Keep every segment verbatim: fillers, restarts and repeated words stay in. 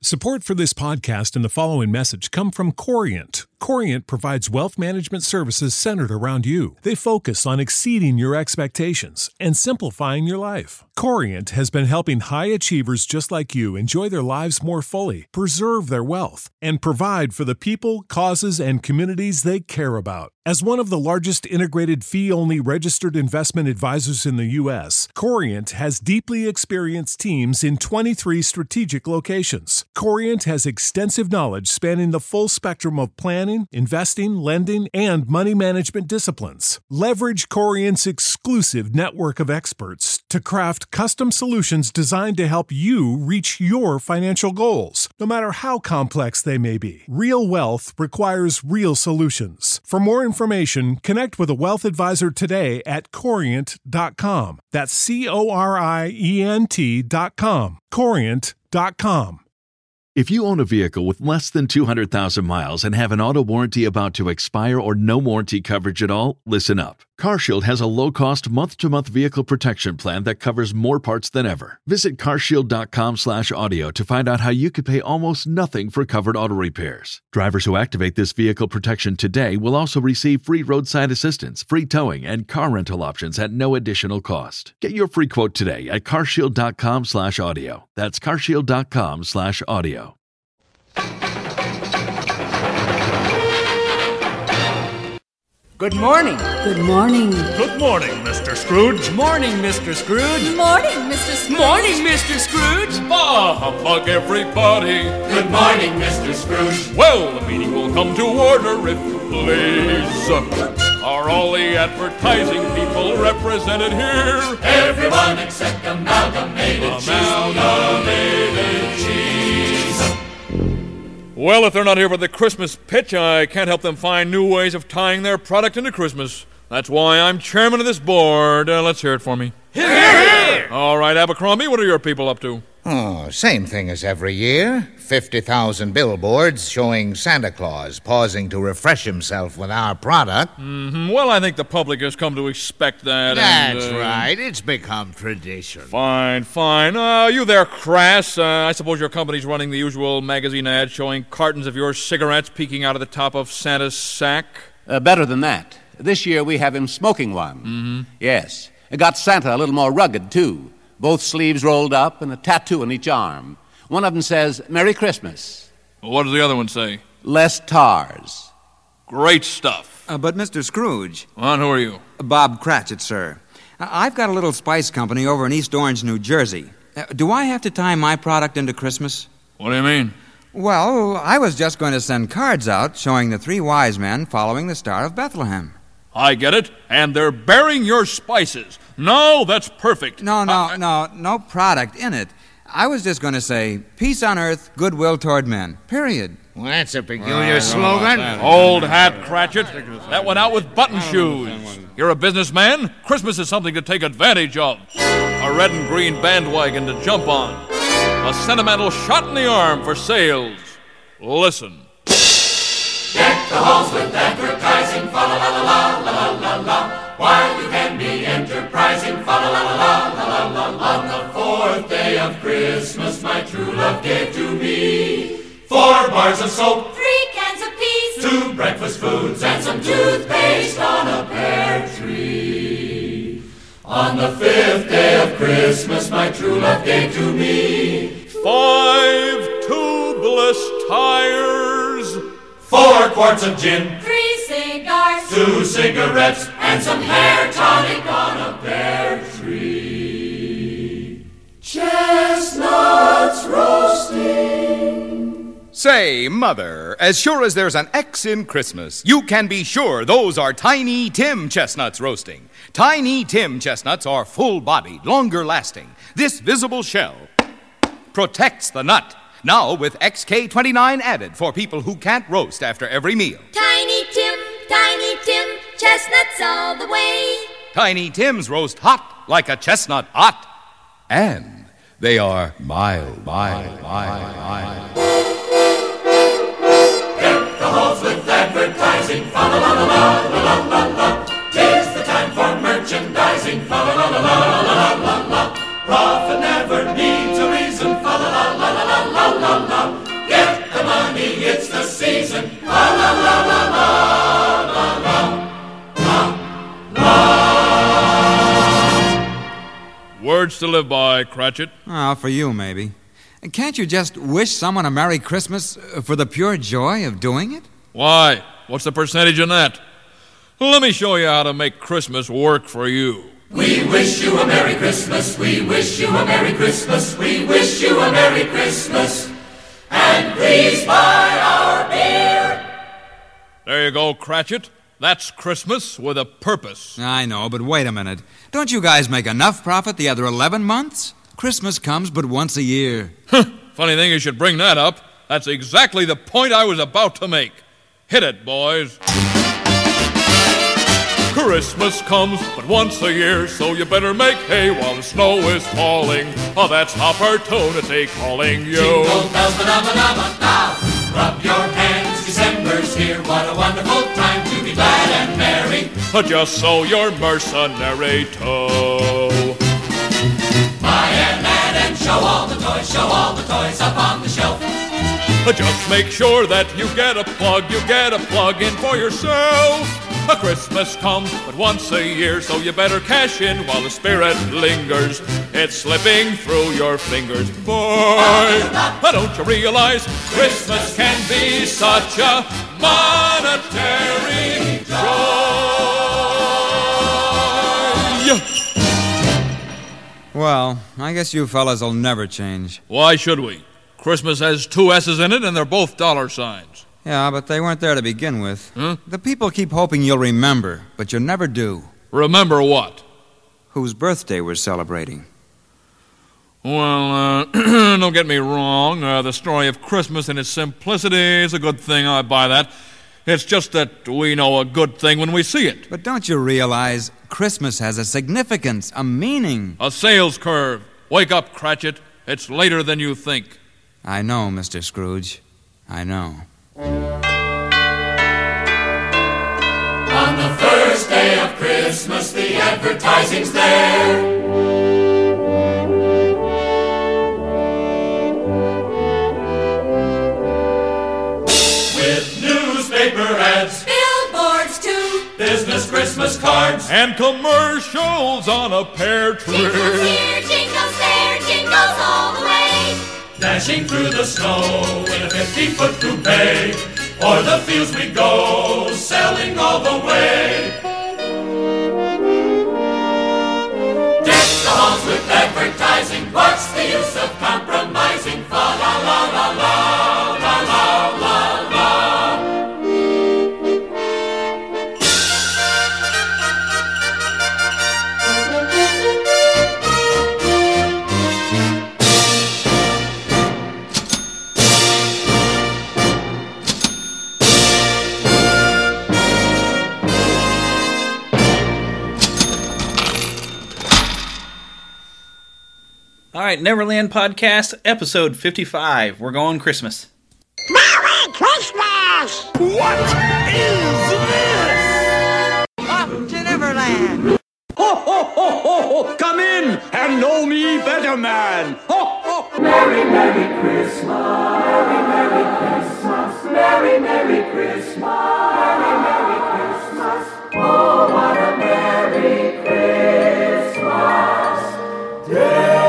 Support for this podcast and the following message come from Corient. Corient provides wealth management services centered around you. They focus on exceeding your expectations and simplifying your life. Corient has been helping high achievers just like you enjoy their lives more fully, preserve their wealth, and provide for the people, causes, and communities they care about. As one of the largest integrated fee-only registered investment advisors in the U S, Corient has deeply experienced teams in twenty-three strategic locations. Corient has extensive knowledge spanning the full spectrum of planning, investing, lending, and money management disciplines. Leverage Corient's exclusive network of experts to craft custom solutions designed to help you reach your financial goals, no matter how complex they may be. Real wealth requires real solutions. For more information, connect with a wealth advisor today at corient dot com. That's C O R I E N T dot com. corient dot com. If you own a vehicle with less than two hundred thousand miles and have an auto warranty about to expire or no warranty coverage at all, listen up. CarShield has a low-cost month-to-month vehicle protection plan that covers more parts than ever. Visit carshield dot com slash audio to find out how you could pay almost nothing for covered auto repairs. Drivers who activate this vehicle protection today will also receive free roadside assistance, free towing, and car rental options at no additional cost. Get your free quote today at carshield dot com slash audio. That's carshield dot com slash audio. Good morning. Good morning. Good morning, Mister Scrooge. Morning, Mister Scrooge. Morning, Mister Scrooge. Morning, Mister Scrooge. Ah, humbug everybody. Good morning, Mister Scrooge. Well, the meeting will come to order if you please. Are all the advertising people represented here? Everyone except Amalgamated Cheese. Amalgamated Cheese. Well, if they're not here for the Christmas pitch, I can't help them find new ways of tying their product into Christmas. That's why I'm chairman of this board. Uh, let's hear it for me. Hear, hear! All right, Abercrombie, what are your people up to? Oh, same thing as every year. fifty thousand billboards showing Santa Claus pausing to refresh himself with our product. Mm-hmm. Well, I think the public has come to expect that. That's and, uh, right. It's become tradition. Fine, fine. Uh, you there, Crass. Uh, I suppose your company's running the usual magazine ad showing cartons of your cigarettes peeking out of the top of Santa's sack? Uh, better than that. This year we have him smoking one. Mm-hmm. Yes. It got Santa a little more rugged, too. Both sleeves rolled up and a tattoo on each arm. One of them says, Merry Christmas. What does the other one say? Less tars. Great stuff. Uh, but, Mister Scrooge. Well, who are you? Bob Cratchit, sir. I've got a little spice company over in East Orange, New Jersey. Uh, do I have to tie my product into Christmas? What do you mean? Well, I was just going to send cards out showing the three wise men following the Star of Bethlehem. I get it. And they're bearing your spices. No, that's perfect. No, no, uh, no, no product in it. I was just going to say, peace on earth, goodwill toward men. Period. Well, that's a peculiar slogan. Old hat, Cratchit. That went out with button shoes. You're a businessman. Christmas is something to take advantage of. A red and green bandwagon to jump on. A sentimental shot in the arm for sales. Listen. Deck the halls with advertising, fa la la la la la la la. While you can be enterprising, fa la la la la la la. On the fourth day of Christmas, my true love gave to me four bars of soap, Three cans of peas, two breakfast foods, and some toothpaste on a pear tree. On the fifth day of Christmas, my true love gave to me Five tubeless tires. four quarts of gin, three cigars, two cigarettes, and some hair tonic on a pear tree. Chestnuts roasting. Say, Mother, as sure as there's an X in Christmas, you can be sure those are Tiny Tim chestnuts roasting. Tiny Tim chestnuts are full-bodied, longer-lasting. This visible shell protects the nut. Now with X K twenty-nine added for people who can't roast after every meal. Tiny Tim, Tiny Tim, chestnuts all the way. Tiny Tims roast hot like a chestnut hot. And they are mild, mild, mild, mild. Deck the halls with advertising, fa la la la la la la la. Tis the time for merchandising, fa la la la la la la la. Profit never needs a reason, fa la la la la la la la. to live by, Cratchit. Oh, for you, maybe. Can't you just wish someone a Merry Christmas for the pure joy of doing it? Why? What's the percentage in that? Let me show you how to make Christmas work for you. We wish you a Merry Christmas. We wish you a Merry Christmas. We wish you a Merry Christmas. And please buy our beer. There you go, Cratchit. That's Christmas with a purpose. I know, but wait a minute. Don't you guys make enough profit the other eleven months? Christmas comes but once a year. Funny thing you should bring that up. That's exactly the point I was about to make. Hit it, boys. Christmas comes but once a year, so you better make hay while the snow is falling. Oh, that's opportunity calling you. Jingle bells, ba-da-ba-da-ba, now. Rub your hands, December's here. What a wonderful time to be glad and merry. Just so you're mercenary too. Buy and add and show all the toys, show all the toys up on the shelf. Just make sure that you get a plug, you get a plug in for yourself. A Christmas comes but once a year, so you better cash in while the spirit lingers. It's slipping through your fingers, boy. Don't you realize Christmas can be such a monetary joy? Well, I guess you fellas will never change. Why should we? Christmas has two S's in it, and they're both dollar signs. Yeah, but they weren't there to begin with. Huh? The people keep hoping you'll remember, but you never do. Remember what? Whose birthday we're celebrating. Well, uh, don't get me wrong. Uh, the story of Christmas in its simplicity is a good thing. I buy that. It's just that we know a good thing when we see it. But don't you realize Christmas has a significance, a meaning? A sales curve. Wake up, Cratchit. It's later than you think. I know, Mister Scrooge. I know. On the first day of Christmas, the advertising's there. With newspaper ads, Billboards too. business Christmas cards, And commercials on a pear tree. Jingles here, jingles there, jingles all the way. dashing through the snow in a fifty-foot coupe. O'er the fields we go, selling all the way. Deck the halls with advertising. What's the use of compromising? Fa la la la la, la la la la. All right, Neverland Podcast, episode fifty-five. We're going Christmas. Merry Christmas! What is this? Welcome to Neverland. Ho, ho, ho, ho, ho! Come in and know me better, man! Ho, ho! Merry, Merry Christmas! Merry, Merry Christmas! Merry, Merry Christmas! Merry, Merry Christmas! Oh, what a Merry Christmas day!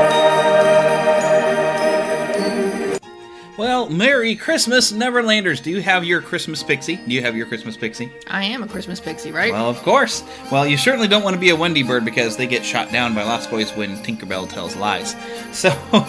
Well, Merry Christmas, Neverlanders. Do you have your Christmas pixie? Do you have your Christmas pixie? I am a Christmas pixie, right? Well, of course. Well, you certainly don't want to be a Wendy bird because they get shot down by Lost Boys when Tinkerbell tells lies. So,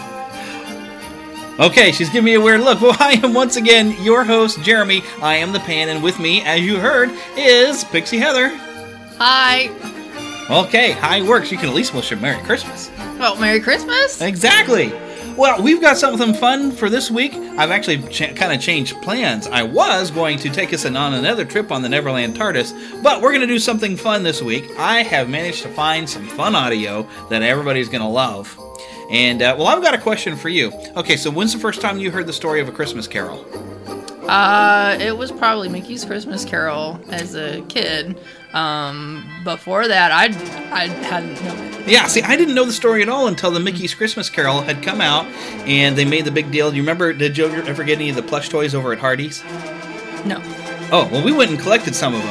okay, she's giving me a weird look. Well, I am once again your host, Jeremy. I am the Pan, and with me, as you heard, is Pixie Heather. Hi. Okay, hi works. You can at least wish her Merry Christmas. Well, Merry Christmas. Exactly. Well, we've got something fun for this week. I've actually ch- kind of changed plans. I was going to take us on another trip on the Neverland TARDIS, but we're going to do something fun this week. I have managed to find some fun audio that everybody's going to love. And, uh, well, I've got a question for you. Okay, so when's the first time you heard the story of A Christmas Carol? Uh, it was probably Mickey's Christmas Carol as a kid. Um, before that, I I hadn't known it. Yeah, see, I didn't know the story at all until the Mickey's Christmas Carol had come out, and they made the big deal. Do you remember, did you ever get any of the plush toys over at Hardee's? No. Oh, well, we went and collected some of them,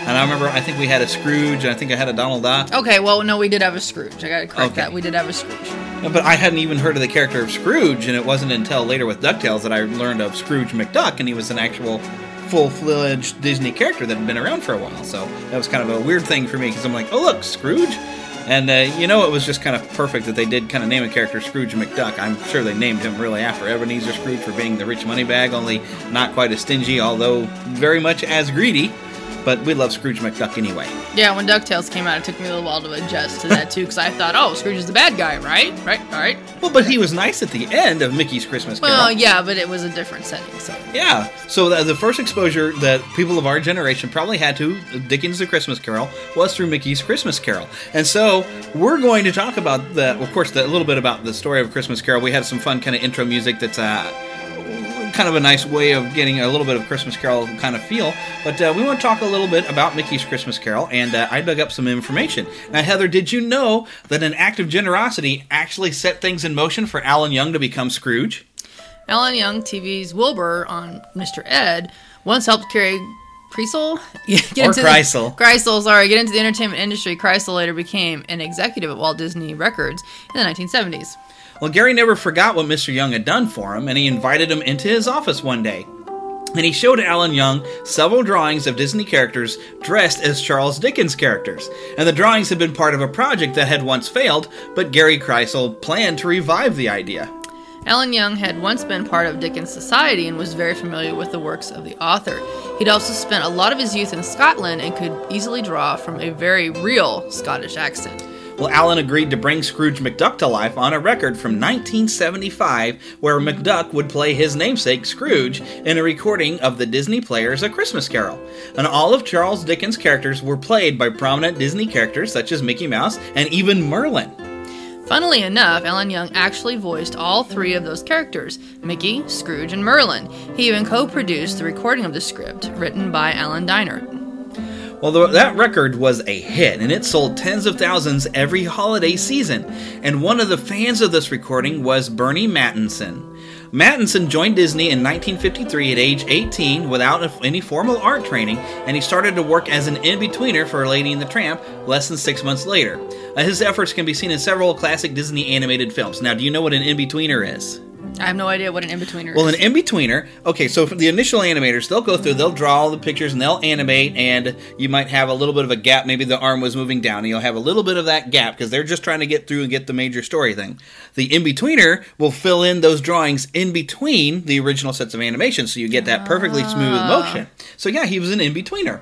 And I remember, I think we had a Scrooge, and I think I had a Donald Duck. Okay, well, no, we did have a Scrooge. I gotta correct Okay. that. We did have a Scrooge. But I hadn't even heard of the character of Scrooge, and it wasn't until later with DuckTales that I learned of Scrooge McDuck, and he was an actual full-fledged Disney character that had been around for a while. So that was kind of a weird thing for me, because I'm like, oh, look, Scrooge? And, uh, you know, it was just kind of perfect that they did kind of name a character Scrooge McDuck. I'm sure they named him really after Ebenezer Scrooge for being the rich money bag, only not quite as stingy, although very much as greedy. But we love Scrooge McDuck anyway. Yeah, when DuckTales came out, it took me a little while to adjust to that, too, because I thought, oh, Scrooge is the bad guy, right? Right? All right. Well, but he was nice at the end of Mickey's Christmas Carol. Well, yeah, but it was a different setting, so. Yeah, so the, the first exposure that people of our generation probably had to Dickens' The Christmas Carol was through Mickey's Christmas Carol. And so we're going to talk about, the, of course, the, a little bit about the story of Christmas Carol. We had some fun kind of intro music that's uh, kind of a nice way of getting a little bit of Christmas Carol kind of feel. But uh, we want to talk a little bit about Mickey's Christmas Carol, and uh, I dug up some information. Now, Heather, did you know that an act of generosity actually set things in motion for Alan Young to become Scrooge? Alan Young, T V's Wilbur on Mister Ed, once helped carry Kreisel? get Or into Kreisel. The, Kreisel, sorry. Get into the entertainment industry. Kreisel later became an executive at Walt Disney Records in the nineteen seventies. Well, Gary never forgot what Mister Young had done for him, and he invited him into his office one day. And he showed Alan Young several drawings of Disney characters dressed as Charles Dickens characters. And the drawings had been part of a project that had once failed, but Gary Kreisel planned to revive the idea. Alan Young had once been part of Dickens Society and was very familiar with the works of the author. He'd also spent a lot of his youth in Scotland and could easily draw from a very real Scottish accent. Well, Alan agreed to bring Scrooge McDuck to life on a record from nineteen seventy-five, where McDuck would play his namesake Scrooge in a recording of the Disney Players' A Christmas Carol. And all of Charles Dickens' characters were played by prominent Disney characters such as Mickey Mouse and even Merlin. Funnily enough, Alan Young actually voiced all three of those characters, Mickey, Scrooge, and Merlin. He even co-produced the recording of the script, written by Alan Deinert. Well, the, that record was a hit, and it sold tens of thousands every holiday season. And one of the fans of this recording was Bernie Mattinson. Mattinson joined Disney in nineteen fifty-three at age eighteen without any formal art training, and he started to work as an in-betweener for Lady and the Tramp less than six months later. Uh, his efforts can be seen in several classic Disney animated films. Now, do you know what an in-betweener is? I have no idea what an in-betweener Well, is. an in-betweener, okay, so for the initial animators, they'll go through, they'll draw all the pictures, and they'll animate, and you might have a little bit of a gap. Maybe the arm was moving down, and you'll have a little bit of that gap, because they're just trying to get through and get the major story thing. The in-betweener will fill in those drawings in between the original sets of animation, so you get that perfectly smooth motion. So yeah, he was an in-betweener.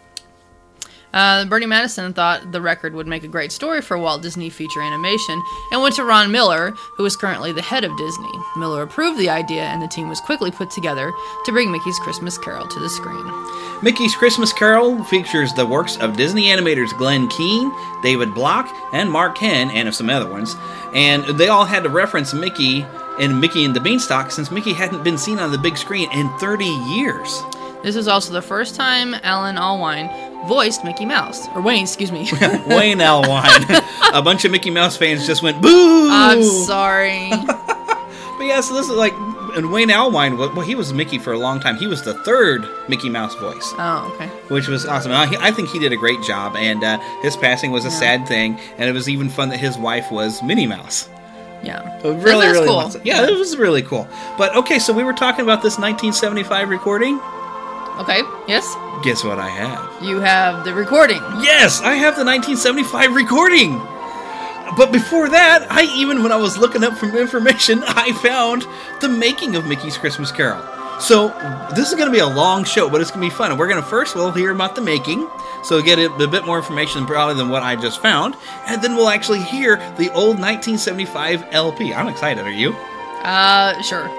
Uh, Bernie Madison thought the record would make a great story for Walt Disney Feature Animation and went to Ron Miller, who is currently the head of Disney. Miller approved the idea, and the team was quickly put together to bring Mickey's Christmas Carol to the screen. Mickey's Christmas Carol features the works of Disney animators Glenn Keane, David Block, and Mark Ken, and of some other ones. And they all had to reference Mickey and Mickey and the Beanstalk since Mickey hadn't been seen on the big screen in thirty years. This was also the first time Alan Allwine voiced Mickey Mouse. Or Wayne, excuse me. Wayne Allwine. A bunch of Mickey Mouse fans just went, boo! I'm sorry. But yeah, so this is like, and Wayne Allwine, well, he was Mickey for a long time. He was the third Mickey Mouse voice. Oh, okay. Which was awesome. I, I think he did a great job, and uh, his passing was a Yeah. sad thing, and it was even fun that his wife was Minnie Mouse. Yeah. So really, That's really cool. awesome. Yeah, it was really cool. But okay, so we were talking about this nineteen seventy-five recording. Okay, yes? Guess what I have? You have the recording. Yes, I have the nineteen seventy-five recording. But before that, I even, when I was looking up some information, I found the making of Mickey's Christmas Carol. So, this is going to be a long show, but it's going to be fun. And we're going to first, we'll hear about the making, so get a, a bit more information probably than what I just found. And then we'll actually hear the old nineteen seventy-five L P. I'm excited, are you? Uh, sure.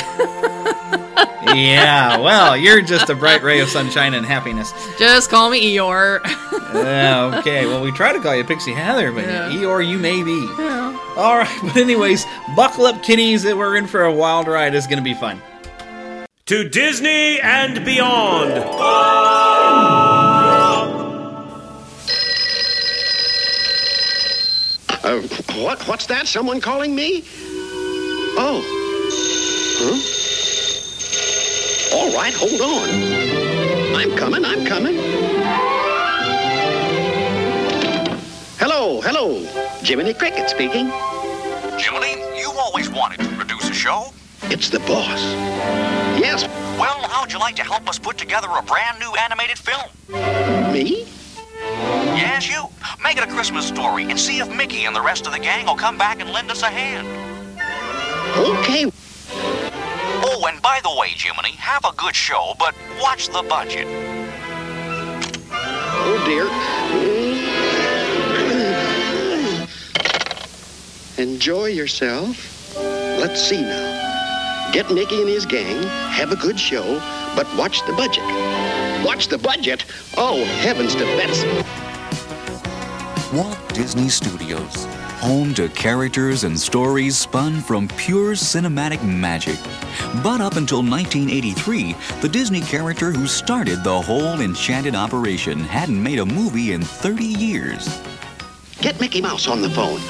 Yeah, well, you're just a bright ray of sunshine and happiness. Just call me Eeyore. Yeah, okay, well, we try to call you Pixie Heather, but Yeah. Eeyore you may be. Yeah. All right, but anyways, buckle up, kiddies. We're in for a wild ride. It's going to be fun. To Disney and beyond. Uh, what? What's that? Someone calling me? Oh. Huh? All right, hold on. I'm coming, I'm coming. Oh, hello. Jiminy Cricket speaking. Jiminy, you always wanted to produce a show. It's the boss. Yes. Well, how'd you like to help us put together a brand new animated film? Me? Yes, you. Make it a Christmas story and see if Mickey and the rest of the gang will come back and lend us a hand. Okay. Oh, and by the way, Jiminy, have a good show, but watch the budget. Oh, dear. Enjoy yourself. Let's see now. Get Mickey and his gang, have a good show, but watch the budget. Watch the budget? Oh, heavens to Betsy. Walt Disney Studios, home to characters and stories spun from pure cinematic magic. But up until nineteen eighty-three, the Disney character who started the whole enchanted operation hadn't made a movie in thirty years. Get Mickey Mouse on the phone.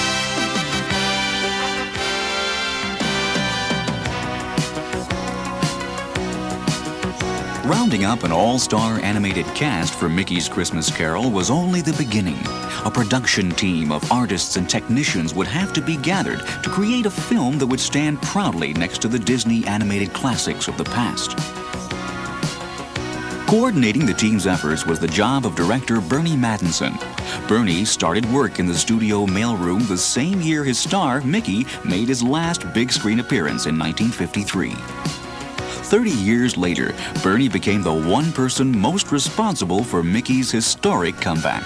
Rounding up an all-star animated cast for Mickey's Christmas Carol was only the beginning. A production team of artists and technicians would have to be gathered to create a film that would stand proudly next to the Disney animated classics of the past. Coordinating the team's efforts was the job of director Bernie Mattinson. Bernie started work in the studio mailroom the same year his star, Mickey, made his last big screen appearance in nineteen fifty-three. Thirty years later, Bernie became the one person most responsible for Mickey's historic comeback.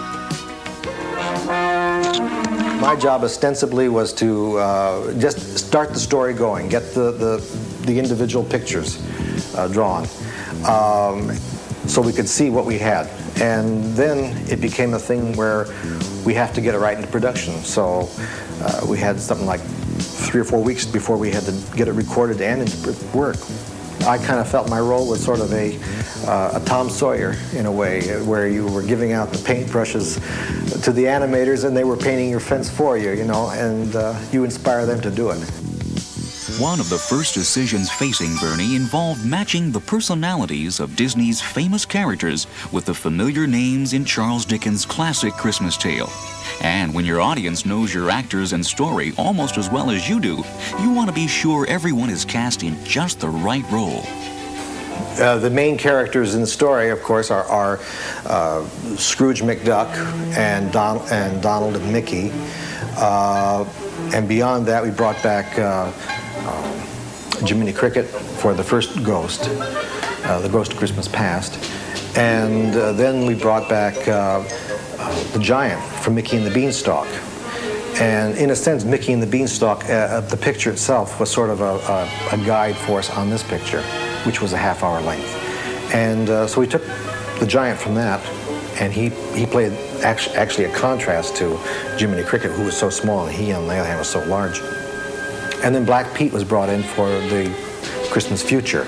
My job ostensibly was to uh, just start the story going, get the, the, the individual pictures uh, drawn, um, so we could see what we had. And then it became a thing where we have to get it right into production. So uh, we had something like three or four weeks before we had to get it recorded and into work. I kind of felt my role was sort of a, uh, a Tom Sawyer in a way, where you were giving out the paintbrushes to the animators and they were painting your fence for you, you know, and uh, you inspire them to do it. One of the first decisions facing Bernie involved matching the personalities of Disney's famous characters with the familiar names in Charles Dickens' classic Christmas Tale. And when your audience knows your actors and story almost as well as you do, you want to be sure everyone is cast in just the right role. Uh, the main characters in the story, of course, are, are uh, Scrooge McDuck and, Don and Donald and Mickey. Uh, and beyond that, we brought back uh, uh, Jiminy Cricket for the first Ghost, uh, the Ghost of Christmas Past. And uh, then we brought back uh, uh, the Giant from Mickey and the Beanstalk. And in a sense, Mickey and the Beanstalk, uh, the picture itself was sort of a, a, a guide for us on this picture, which was a half hour length. And uh, so we took the Giant from that, and he, he played actually, actually a contrast to Jiminy Cricket, who was so small, and he, on the other hand, was so large. And then Black Pete was brought in for the Christmas Future.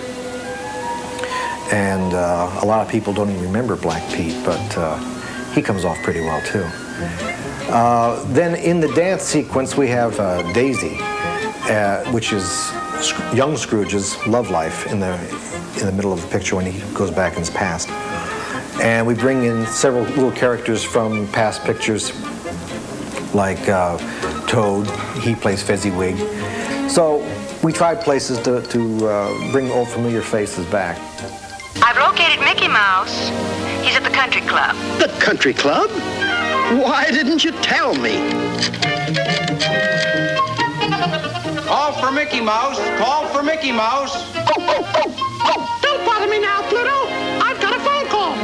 And uh, a lot of people don't even remember Black Pete, but uh, he comes off pretty well, too. Uh, then in the dance sequence, we have uh, Daisy, uh, which is young Scrooge's love life in the, in the middle of the picture when he goes back in his past. And we bring in several little characters from past pictures, like uh, Toad. He plays Fezziwig. So we tried places to, to uh, bring old familiar faces back. I've located Mickey Mouse. He's at the country club. The country club? Why didn't you tell me? Call for Mickey Mouse. Call for Mickey Mouse. Oh, oh, oh, oh, don't bother me now, Pluto. I've got a phone call.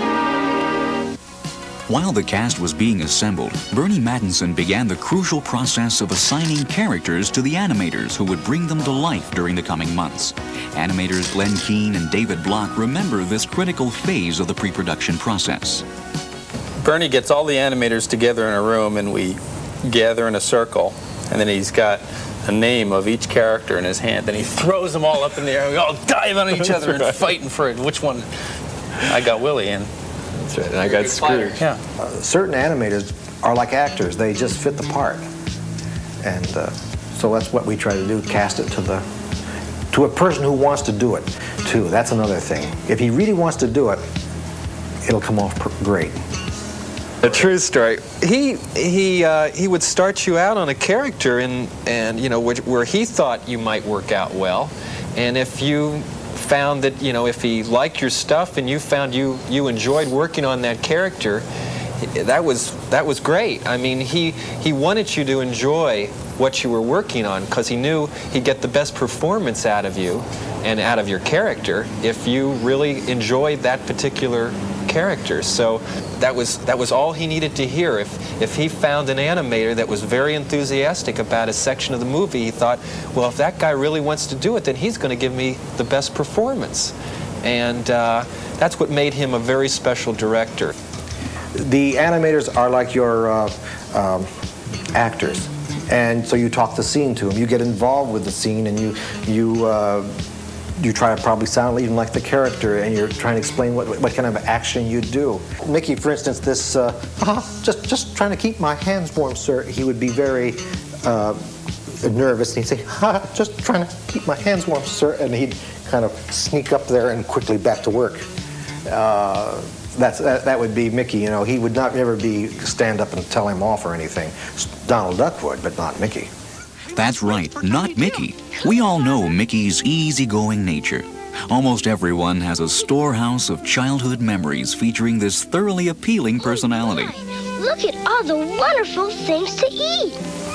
While the cast was being assembled, Bernie Mattinson began the crucial process of assigning characters to the animators who would bring them to life during the coming months. Animators Glenn Keane and David Block remember this critical phase of the pre-production process. Bernie gets all the animators together in a room, and we gather in a circle, and then he's got a name of each character in his hand, and he throws them all up in the air, and we all dive on each other and fighting for it. Which one? I got Willie in. That's right, and I got Scrooge. Yeah. Uh, certain animators are like actors. They just fit the part. And uh, so that's what we try to do, cast it to the to a person who wants to do it, too. That's another thing. If he really wants to do it, it'll come off great. A true story. He he uh, he would start you out on a character, and and you know which, where he thought you might work out well, and if you found that you know if he liked your stuff and you found you you enjoyed working on that character, that was that was great. I mean, he he wanted you to enjoy what you were working on because he knew he'd get the best performance out of you and out of your character if you really enjoyed that particular character. So that was that was all he needed to hear. If if he found an animator that was very enthusiastic about a section of the movie, he thought, well, if that guy really wants to do it, then he's going to give me the best performance. And uh, that's what made him a very special director. The animators are like your uh, um, actors, and so you talk the scene to them. You get involved with the scene, and you you. Uh, You try to probably sound even like the character, and you're trying to explain what what kind of action you do. Mickey, for instance, this uh, uh, just just trying to keep my hands warm, sir. He would be very uh, nervous, and he'd say, ah, "Just trying to keep my hands warm, sir," and he'd kind of sneak up there and quickly back to work. Uh, that's that, that would be Mickey. You know, he would not ever be stand up and tell him off or anything. Donald Duck would, but not Mickey. That's right, not Mickey. We all know Mickey's easygoing nature. Almost everyone has a storehouse of childhood memories featuring this thoroughly appealing personality. Look at all the wonderful things to eat.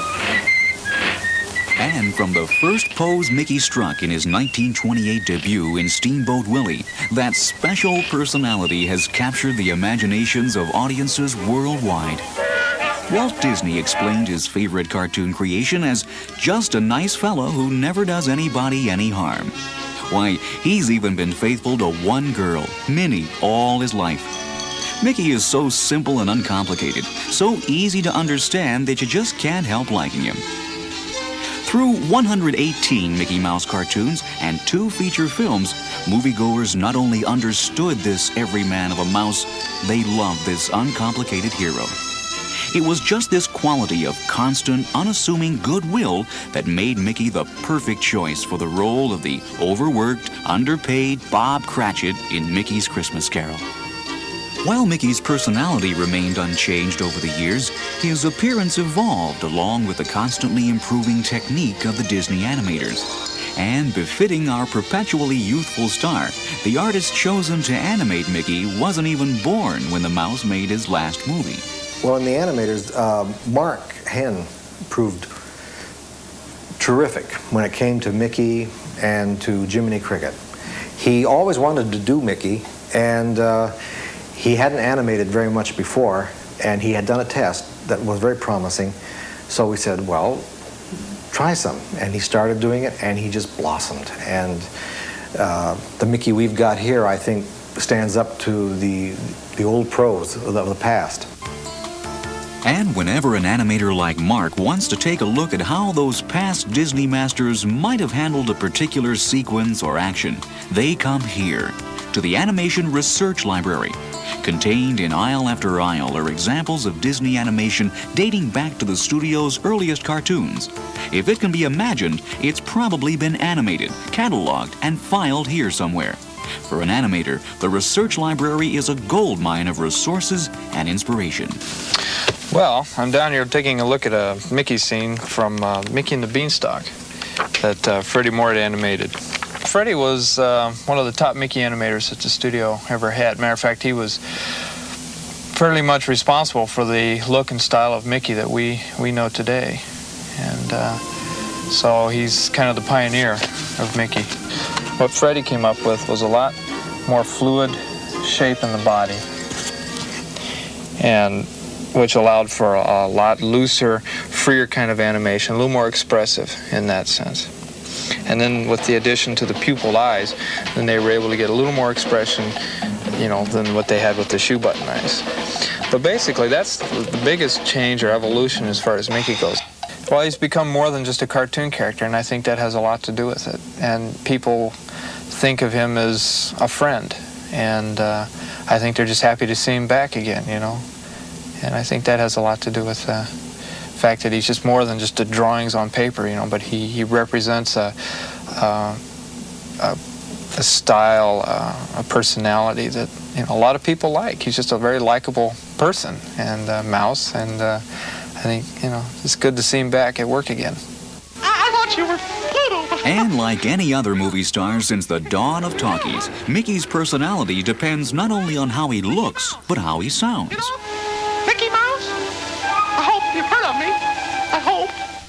And from the first pose Mickey struck in his nineteen twenty-eight debut in Steamboat Willie, that special personality has captured the imaginations of audiences worldwide. Walt Disney explained his favorite cartoon creation as just a nice fellow who never does anybody any harm. Why, he's even been faithful to one girl, Minnie, all his life. Mickey is so simple and uncomplicated, so easy to understand that you just can't help liking him. Through one hundred eighteen Mickey Mouse cartoons and two feature films, moviegoers not only understood this everyman of a mouse, they loved this uncomplicated hero. It was just this quality of constant, unassuming goodwill that made Mickey the perfect choice for the role of the overworked, underpaid Bob Cratchit in Mickey's Christmas Carol. While Mickey's personality remained unchanged over the years, his appearance evolved along with the constantly improving technique of the Disney animators. And befitting our perpetually youthful star, the artist chosen to animate Mickey wasn't even born when the mouse made his last movie. Well, in the animators, uh, Mark Henn proved terrific when it came to Mickey and to Jiminy Cricket. He always wanted to do Mickey, and uh, he hadn't animated very much before, and he had done a test that was very promising. So we said, well, try some. And he started doing it, and he just blossomed. And uh, the Mickey we've got here, I think, stands up to the, the old pros of the, of the past. And whenever an animator like Mark wants to take a look at how those past Disney masters might have handled a particular sequence or action, they come here, to the Animation Research Library. Contained in aisle after aisle are examples of Disney animation dating back to the studio's earliest cartoons. If it can be imagined, it's probably been animated, cataloged, and filed here somewhere. For an animator, the Research Library is a goldmine of resources and inspiration. Well, I'm down here taking a look at a Mickey scene from uh, Mickey and the Beanstalk that uh, Freddie Moore animated. Freddie was uh, one of the top Mickey animators that the studio ever had. Matter of fact, he was fairly much responsible for the look and style of Mickey that we, we know today. And uh, so he's kind of the pioneer of Mickey. What Freddie came up with was a lot more fluid shape in the body, and which allowed for a, a lot looser, freer kind of animation, a little more expressive in that sense. And then with the addition to the pupil eyes, then they were able to get a little more expression, you know, than what they had with the shoe button eyes. But basically, that's the biggest change or evolution as far as Mickey goes. Well, he's become more than just a cartoon character, and I think that has a lot to do with it. And people think of him as a friend, and uh, I think they're just happy to see him back again, you know. And I think that has a lot to do with the fact that he's just more than just the drawings on paper, you know, but he, he represents a, a, a, a style, uh, a personality that you know, a lot of people like. He's just a very likable person, and uh, Mouse, and uh, I think, you know, it's good to see him back at work again. I, I thought you were Pluto. And like any other movie star since the dawn of talkies, Mickey's personality depends not only on how he looks, but how he sounds. You know, Mickey Mouse, I hope you've heard of me. I hope.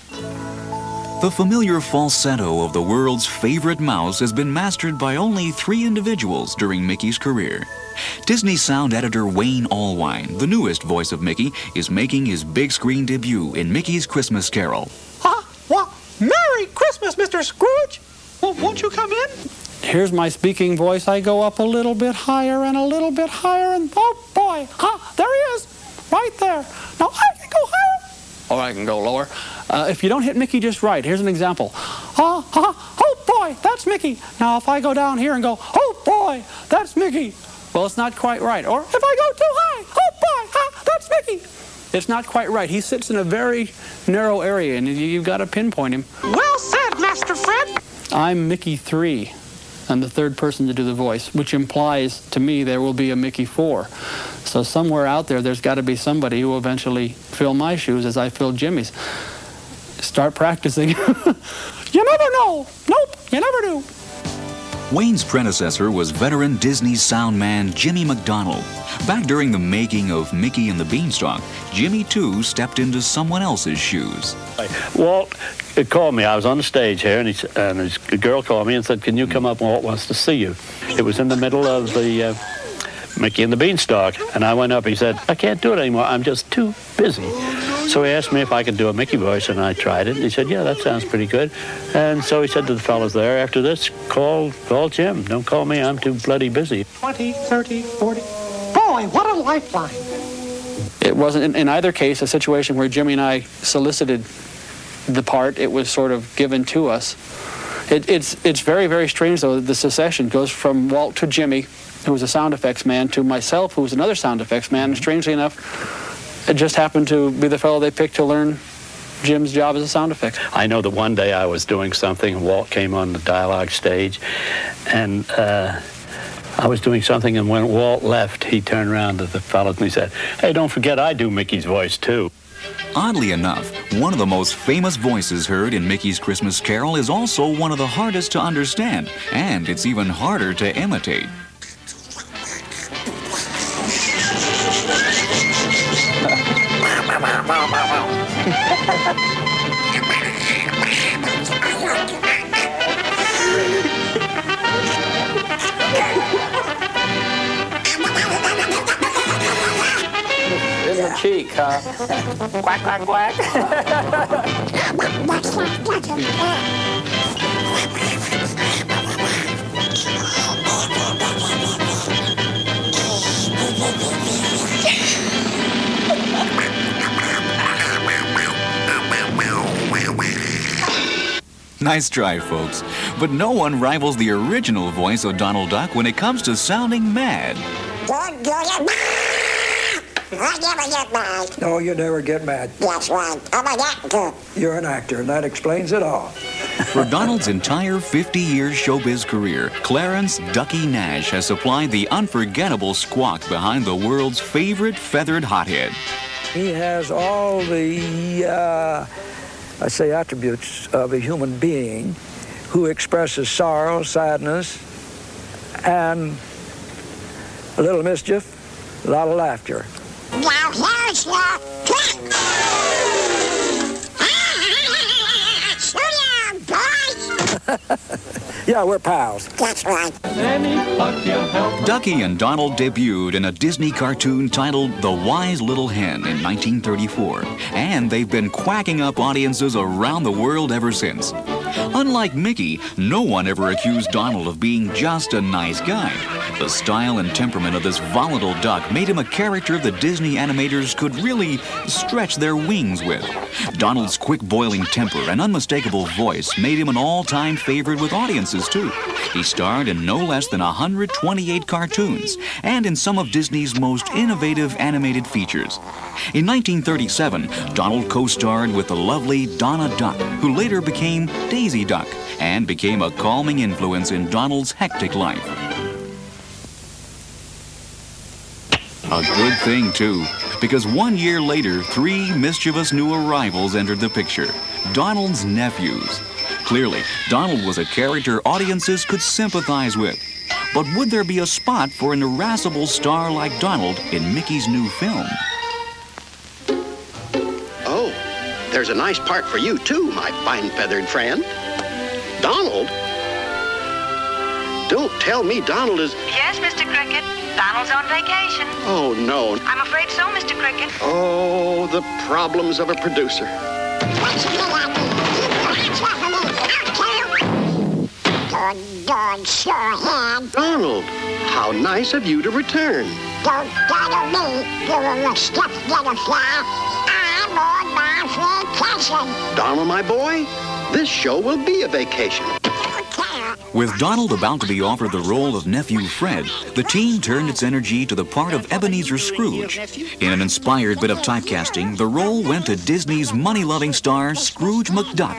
The familiar falsetto of the world's favorite mouse has been mastered by only three individuals during Mickey's career. Disney sound editor Wayne Allwine, the newest voice of Mickey, is making his big screen debut in Mickey's Christmas Carol. Huh? What? Merry Christmas, Mister Scrooge. Well, won't you come in? Here's my speaking voice. I go up a little bit higher and a little bit higher, and oh boy, huh, there he is, right there. Now I can go higher, or I can go lower. Uh, if you don't hit Mickey just right, here's an example. Uh, uh, oh boy, that's Mickey. Now if I go down here and go, oh boy, that's Mickey. Well, it's not quite right. Or if I go too high, oh boy, huh, that's Mickey. It's not quite right. He sits in a very narrow area, and you, you've got to pinpoint him. Well said, Master Fred. I'm Mickey three. I'm the third person to do the voice, which implies to me there will be a Mickey four. So somewhere out there, there's got to be somebody who will eventually fill my shoes as I filled Jimmy's. Start practicing. You never know. Nope, you never do. Wayne's predecessor was veteran Disney sound man Jimmy McDonald. Back during the making of Mickey and the Beanstalk, Jimmy too stepped into someone else's shoes. Walt called me. I was on the stage here, and, he, and his girl called me and said, "Can you come up? Walt wants to see you." It was in the middle of the uh, Mickey and the Beanstalk, and I went up. He said, "I can't do it anymore. I'm just too busy." So he asked me if I could do a Mickey voice, and I tried it. And he said, "Yeah, that sounds pretty good." And so he said to the fellas there, "After this, call call Jim. Don't call me. I'm too bloody busy." twenty, thirty, forty. Boy, what a lifeline. It wasn't, in, in either case, a situation where Jimmy and I solicited the part. It was sort of given to us. It, it's, it's very, very strange, though. The succession goes from Walt to Jimmy, who was a sound effects man, to myself, who was another sound effects man. And strangely enough, it just happened to be the fellow they picked to learn Jim's job as a sound effects. I know that one day I was doing something, and Walt came on the dialogue stage, and uh, I was doing something, and when Walt left, he turned around to the fellows and he said, "Hey, don't forget I do Mickey's voice, too." Oddly enough, one of the most famous voices heard in Mickey's Christmas Carol is also one of the hardest to understand, and it's even harder to imitate. In the cheek, huh? Quack, quack, quack. Nice try, folks. But no one rivals the original voice of Donald Duck when it comes to sounding mad. I never get mad. No, you never get mad. That's right. I'm an actor. You're an actor, and that explains it all. For Donald's entire fifty-year showbiz career, Clarence Ducky Nash has supplied the unforgettable squawk behind the world's favorite feathered hothead. He has all the, uh, I say, attributes of a human being who expresses sorrow, sadness, and a little mischief, a lot of laughter. Now here's your trick. Yeah, we're pals. That's right. Ducky and Donald debuted in a Disney cartoon titled The Wise Little Hen in nineteen thirty-four, and they've been quacking up audiences around the world ever since. Unlike Mickey, no one ever accused Donald of being just a nice guy. The style and temperament of this volatile duck made him a character the Disney animators could really stretch their wings with. Donald's quick boiling temper and unmistakable voice made him an all-time favorite with audiences, too. He starred in no less than one hundred twenty-eight cartoons and in some of Disney's most innovative animated features. In nineteen thirty-seven, Donald co-starred with the lovely Donna Duck, who later became Daisy Duck and became a calming influence in Donald's hectic life. A good thing, too, because one year later, three mischievous new arrivals entered the picture. Donald's nephews. Clearly, Donald was a character audiences could sympathize with. But would there be a spot for an irascible star like Donald in Mickey's new film? Oh, there's a nice part for you, too, my fine-feathered friend. Donald? Don't tell me Donald is... Yes, Mister Cricket. Donald's on vacation. Oh, no. I'm afraid so, Mister Cricket. Oh, the problems of a producer. Don't sure hand. Donald, how nice of you to return. Don't bother me, you little stuffed butterfly. I'm on my vacation. Donald, my boy, this show will be a vacation. With Donald about to be offered the role of nephew Fred, the team turned its energy to the part of Ebenezer Scrooge. In an inspired bit of typecasting, the role went to Disney's money-loving star Scrooge McDuck.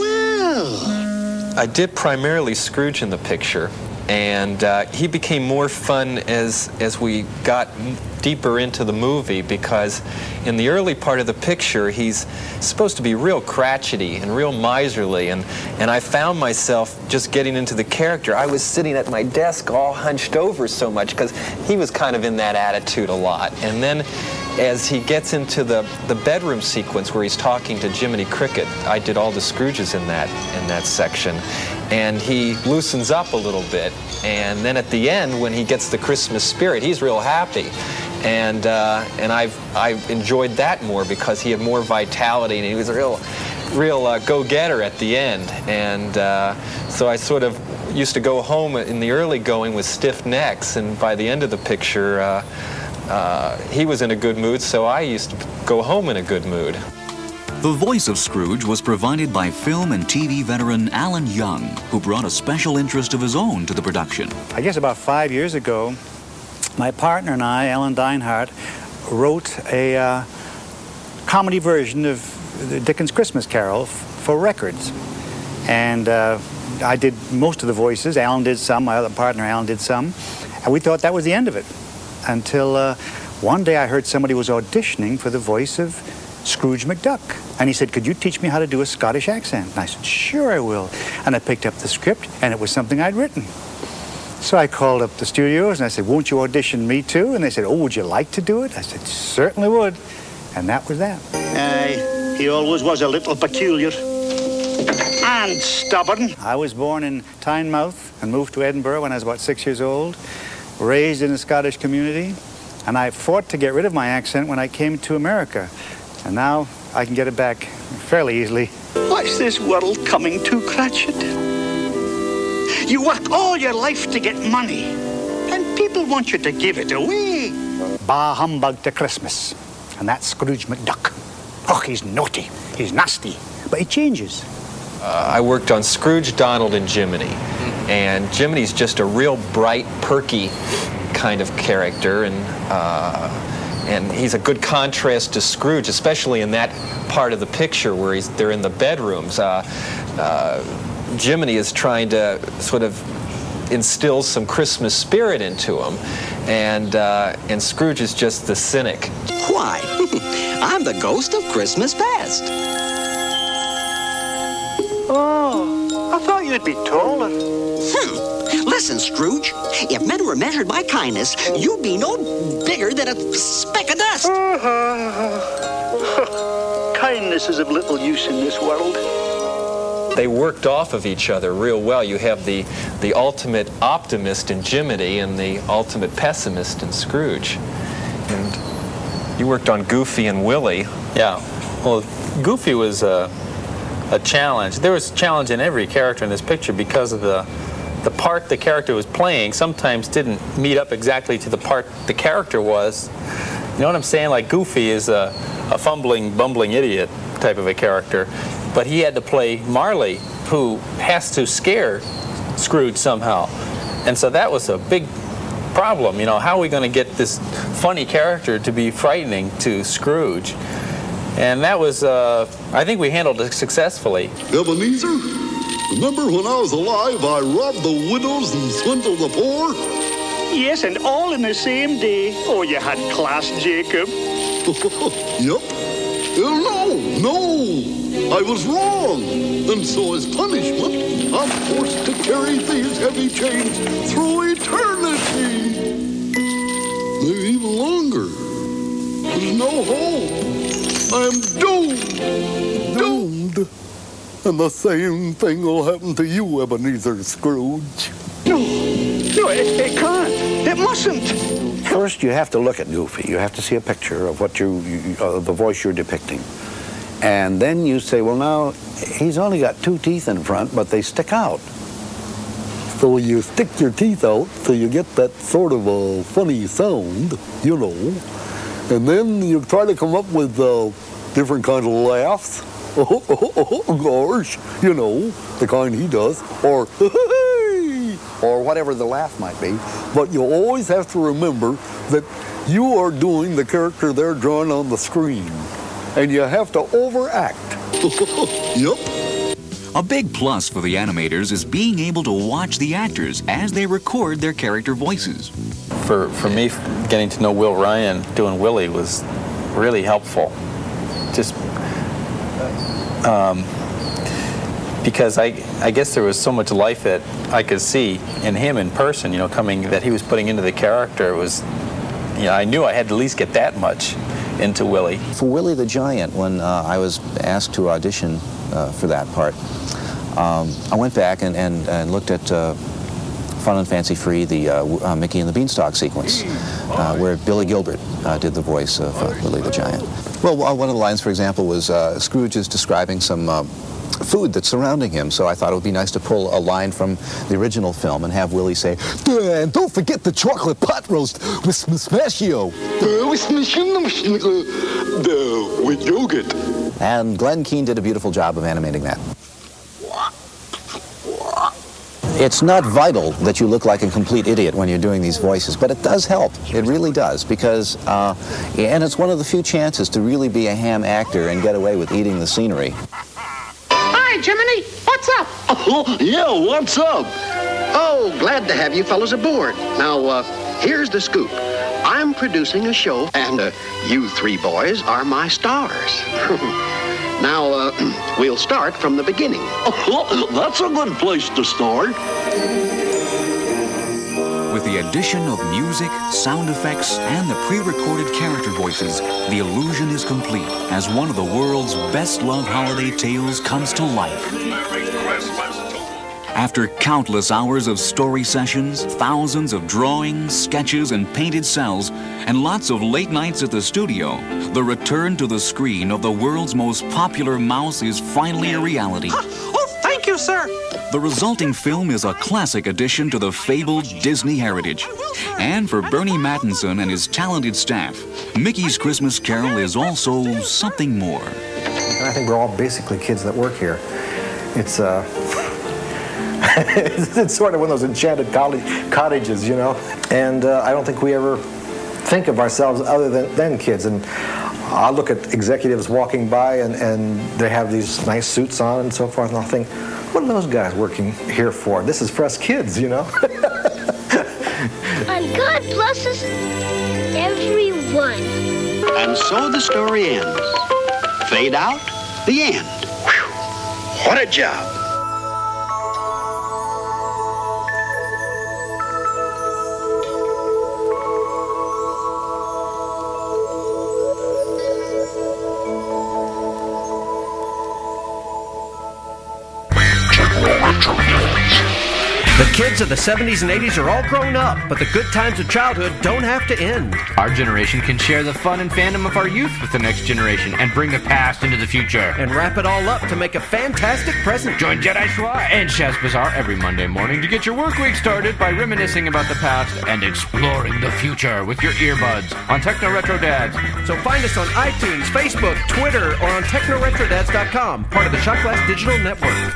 Well, I did primarily Scrooge in the picture, and uh, he became more fun as as we got deeper into the movie, because in the early part of the picture he's supposed to be real cratchety and real miserly, and and I found myself just getting into the character. I was sitting at my desk all hunched over so much because he was kind of in that attitude a lot. And then as he gets into the the bedroom sequence where he's talking to Jiminy Cricket, I did all the Scrooges in that in that section, and he loosens up a little bit, and then at the end when he gets the Christmas spirit, he's real happy. And uh, and I've I've enjoyed that more because he had more vitality, and he was a real, real uh, go-getter at the end. And uh, so I sort of used to go home in the early going with stiff necks, and by the end of the picture, uh, uh, he was in a good mood, so I used to go home in a good mood. The voice of Scrooge was provided by film and T V veteran Alan Young, who brought a special interest of his own to the production. I guess about five years ago, my partner and I, Alan Dinehart, wrote a uh, comedy version of Dickens' Christmas Carol f- for records. And uh, I did most of the voices. Alan did some. My other partner, Alan, did some. And we thought that was the end of it. Until uh, one day I heard somebody was auditioning for the voice of Scrooge McDuck. And he said, could you teach me how to do a Scottish accent? And I said, sure I will. And I picked up the script, and it was something I'd written. So I called up the studios and I said, won't you audition me too? And they said, oh, would you like to do it? I said, certainly would. And that was that. Aye, he always was a little peculiar. And stubborn. I was born in Tynemouth and moved to Edinburgh when I was about six years old, raised in a Scottish community, and I fought to get rid of my accent when I came to America. And now I can get it back fairly easily. What's this world coming to, Cratchit? You work all your life to get money, and people want you to give it away. Bah humbug to Christmas. And that's Scrooge McDuck. Oh, he's naughty. He's nasty. But he changes. Uh, I worked on Scrooge, Donald, and Jiminy. And Jiminy's just a real bright, perky kind of character, and uh, and he's a good contrast to Scrooge, especially in that part of the picture where he's they're in the bedrooms. Uh, uh, Jiminy is trying to sort of instill some Christmas spirit into him, and uh, and Scrooge is just the cynic. Why, I'm the ghost of Christmas past. Oh, I thought you'd be taller. Hmm. Listen, Scrooge, if men were measured by kindness, you'd be no bigger than a speck of dust. Kindness is of little use in this world. They worked off of each other real well. You have the, the ultimate optimist in Jiminy and the ultimate pessimist in Scrooge. And you worked on Goofy and Willie. Yeah. Well, Goofy was a, a challenge. There was a challenge in every character in this picture because of the, the part the character was playing sometimes didn't meet up exactly to the part the character was. You know what I'm saying? Like Goofy is a, a fumbling, bumbling idiot type of a character. But he had to play Marley, who has to scare Scrooge somehow. And so that was a big problem. You know, how are we going to get this funny character to be frightening to Scrooge? And that was, uh, I think we handled it successfully. Ebenezer, remember when I was alive, I robbed the widows and swindled the poor? Yes, and all in the same day. Oh, you had class, Jacob. Yup. Uh, no, no. I was wrong. And so as punishment, I'm forced to carry these heavy chains through eternity. Maybe even longer. There's no hope. I'm doomed. Doomed. And the same thing will happen to you, Ebenezer Scrooge. No, no, it, it can't. It mustn't. First, you have to look at Goofy. You have to see a picture of what you, you uh, the voice you're depicting. And then you say, well, now, he's only got two teeth in front, but they stick out. So you stick your teeth out so you get that sort of a funny sound, you know. And then you try to come up with uh, different kinds of laughs. Oh, oh, oh, oh, gosh, you know, the kind he does. Or, or whatever the laugh might be. But you always have to remember that you are doing the character they're drawing on the screen. And you have to overact. Yup. A big plus for the animators is being able to watch the actors as they record their character voices. For, for me, getting to know Will Ryan doing Willie was really helpful. Just um, because I, I guess there was so much life that I could see in him in person, you know, coming, that he was putting into the character. It was, you know, I knew I had to at least get that much into Willie. For Willie the Giant, when uh, I was asked to audition uh, for that part, um, I went back and, and, and looked at uh, Fun and Fancy Free, the uh, uh, Mickey and the Beanstalk sequence, uh, where Billy Gilbert uh, did the voice of uh, Willie the Giant. Well, one of the lines, for example, was uh, Scrooge is describing some uh, food that's surrounding him, so I thought it would be nice to pull a line from the original film and have Willie say, and don't forget the chocolate pot roast with smashio. Uh, with smashio, uh, with yogurt. And Glenn Keane did a beautiful job of animating that. It's not vital that you look like a complete idiot when you're doing these voices, but it does help. It really does, because, uh, and it's one of the few chances to really be a ham actor and get away with eating the scenery. Hi, Jiminy. What's up? Oh, yeah, what's up? Oh, glad to have you fellows aboard. Now, uh, here's the scoop. I'm producing a show, and uh, you three boys are my stars. Now, uh, we'll start from the beginning. Oh, that's a good place to start. With the addition of music, sound effects, and the pre-recorded character voices, the illusion is complete as one of the world's best-loved holiday tales comes to life. After countless hours of story sessions, thousands of drawings, sketches, and painted cells, and lots of late nights at the studio, the return to the screen of the world's most popular mouse is finally a reality. Oh, thank you, sir. The resulting film is a classic addition to the fabled Disney heritage. And for Bernie Mattinson and his talented staff, Mickey's Christmas Carol is also something more. And I think we're all basically kids that work here. It's, uh... it's sort of one of those enchanted cottages, you know? And uh, I don't think we ever think of ourselves other than, than kids. And I look at executives walking by and, and they have these nice suits on and so forth, and I'll think, what are those guys working here for? This is for us kids, you know? And God blesses everyone. And so the story ends. Fade out, the end. Whew. What a job. The kids of the seventies and eighties are all grown up, but the good times of childhood don't have to end. Our generation can share the fun and fandom of our youth with the next generation and bring the past into the future. And wrap it all up to make a fantastic present. Join Jedi Schwa and Shaz Bazaar every Monday morning to get your work week started by reminiscing about the past and exploring the future with your earbuds on Techno Retro Dads. So find us on iTunes, Facebook, Twitter, or on techno retro dads dot com, part of the Shot Glass Digital Network.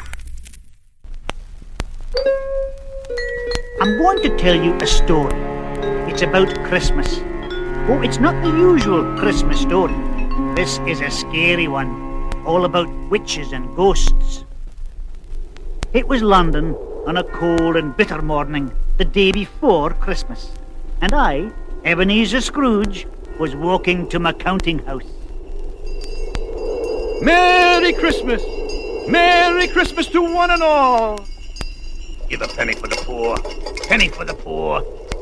I'm going to tell you a story. It's about Christmas. Oh, it's not the usual Christmas story. This is a scary one, all about witches and ghosts. It was London on a cold and bitter morning the day before Christmas. and I, Ebenezer Scrooge, was walking to my counting house. Merry Christmas! Merry Christmas to one and all! Give a penny for the poor. Penny for the poor.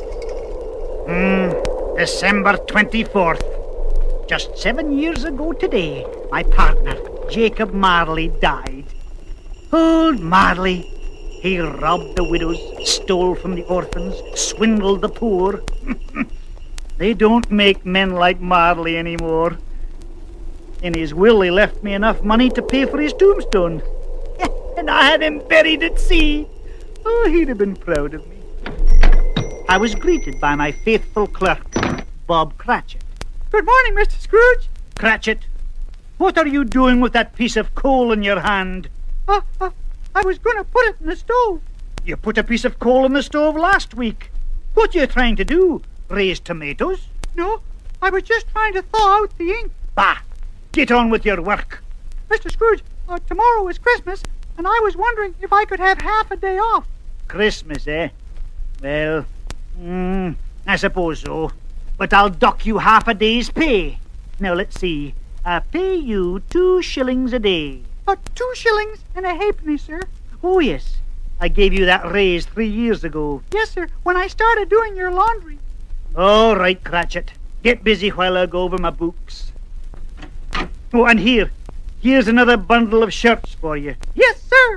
Hmm, December twenty-fourth. Just seven years ago today, my partner, Jacob Marley, died. Old Marley. He robbed the widows, stole from the orphans, swindled the poor. They don't make men like Marley anymore. In his will, he left me enough money to pay for his tombstone. And I had him buried at sea. Oh, he'd have been proud of me. I was greeted by my faithful clerk, Bob Cratchit. Good morning, Mister Scrooge. Cratchit, what are you doing with that piece of coal in your hand? Uh, uh, I was going to put it in the stove. You put a piece of coal in the stove last week. What are you trying to do? Raise tomatoes? No, I was just trying to thaw out the ink. Bah! Get on with your work. Mister Scrooge, uh, tomorrow is Christmas, and I was wondering if I could have half a day off. Christmas, eh? Well, mm, I suppose so. But I'll dock you half a day's pay. Now, let's see. I pay you two shillings a day. Uh, two shillings and a halfpenny, sir. Oh, yes. I gave you that raise three years ago. Yes, sir, when I started doing your laundry. All right, Cratchit. Get busy while I go over my books. Oh, and here. Here's another bundle of shirts for you. Yes, sir.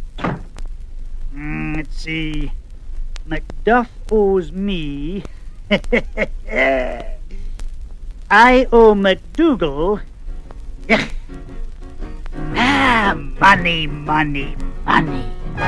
Mm, let's see. Macduff owes me... I owe McDougal... ah, money, money, money.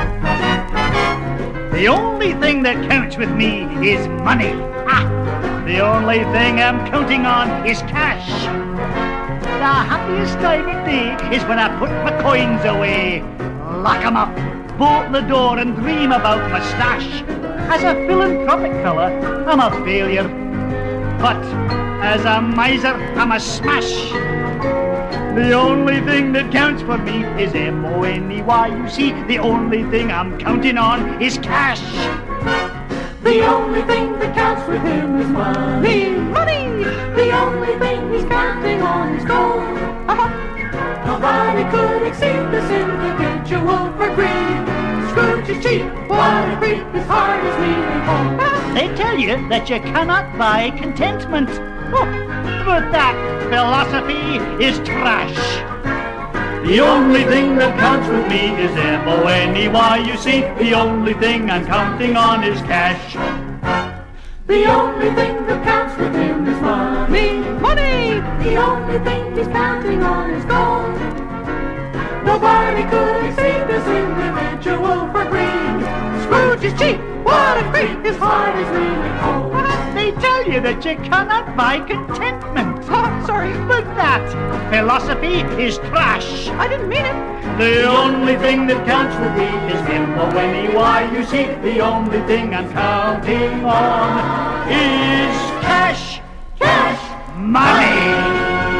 The only thing that counts with me is money. Ah, the only thing I'm counting on is cash. The happiest time of day is when I put my coins away, lock 'em up, bolt the door and dream about my stash. As a philanthropic fella, I'm a failure. But as a miser, I'm a smash. The only thing that counts for me is M O N E Y. You see, the only thing I'm counting on is cash. The only thing that counts with him is money. Money! The only thing he's counting on is gold. Uh-huh. Nobody could exceed this individual for greed. Scrooge is cheap, what a creep, his heart is leaving home. They tell you that you cannot buy contentment. Oh, but that philosophy is trash. The only thing that counts with me is M O N E Y. You see, the only thing I'm counting on is cash. The only thing that counts with him is money. Money! The only thing he's counting on is gold. Nobody could exceed this individual for greed. Scrooge is cheap, what a creep, his heart is leaving home. They tell you that you cannot buy contentment. Oh, sorry. But that philosophy is trash. I didn't mean it. The only thing that counts with me is M O N E Y. You see, the only thing I'm counting on is cash. Cash. Money.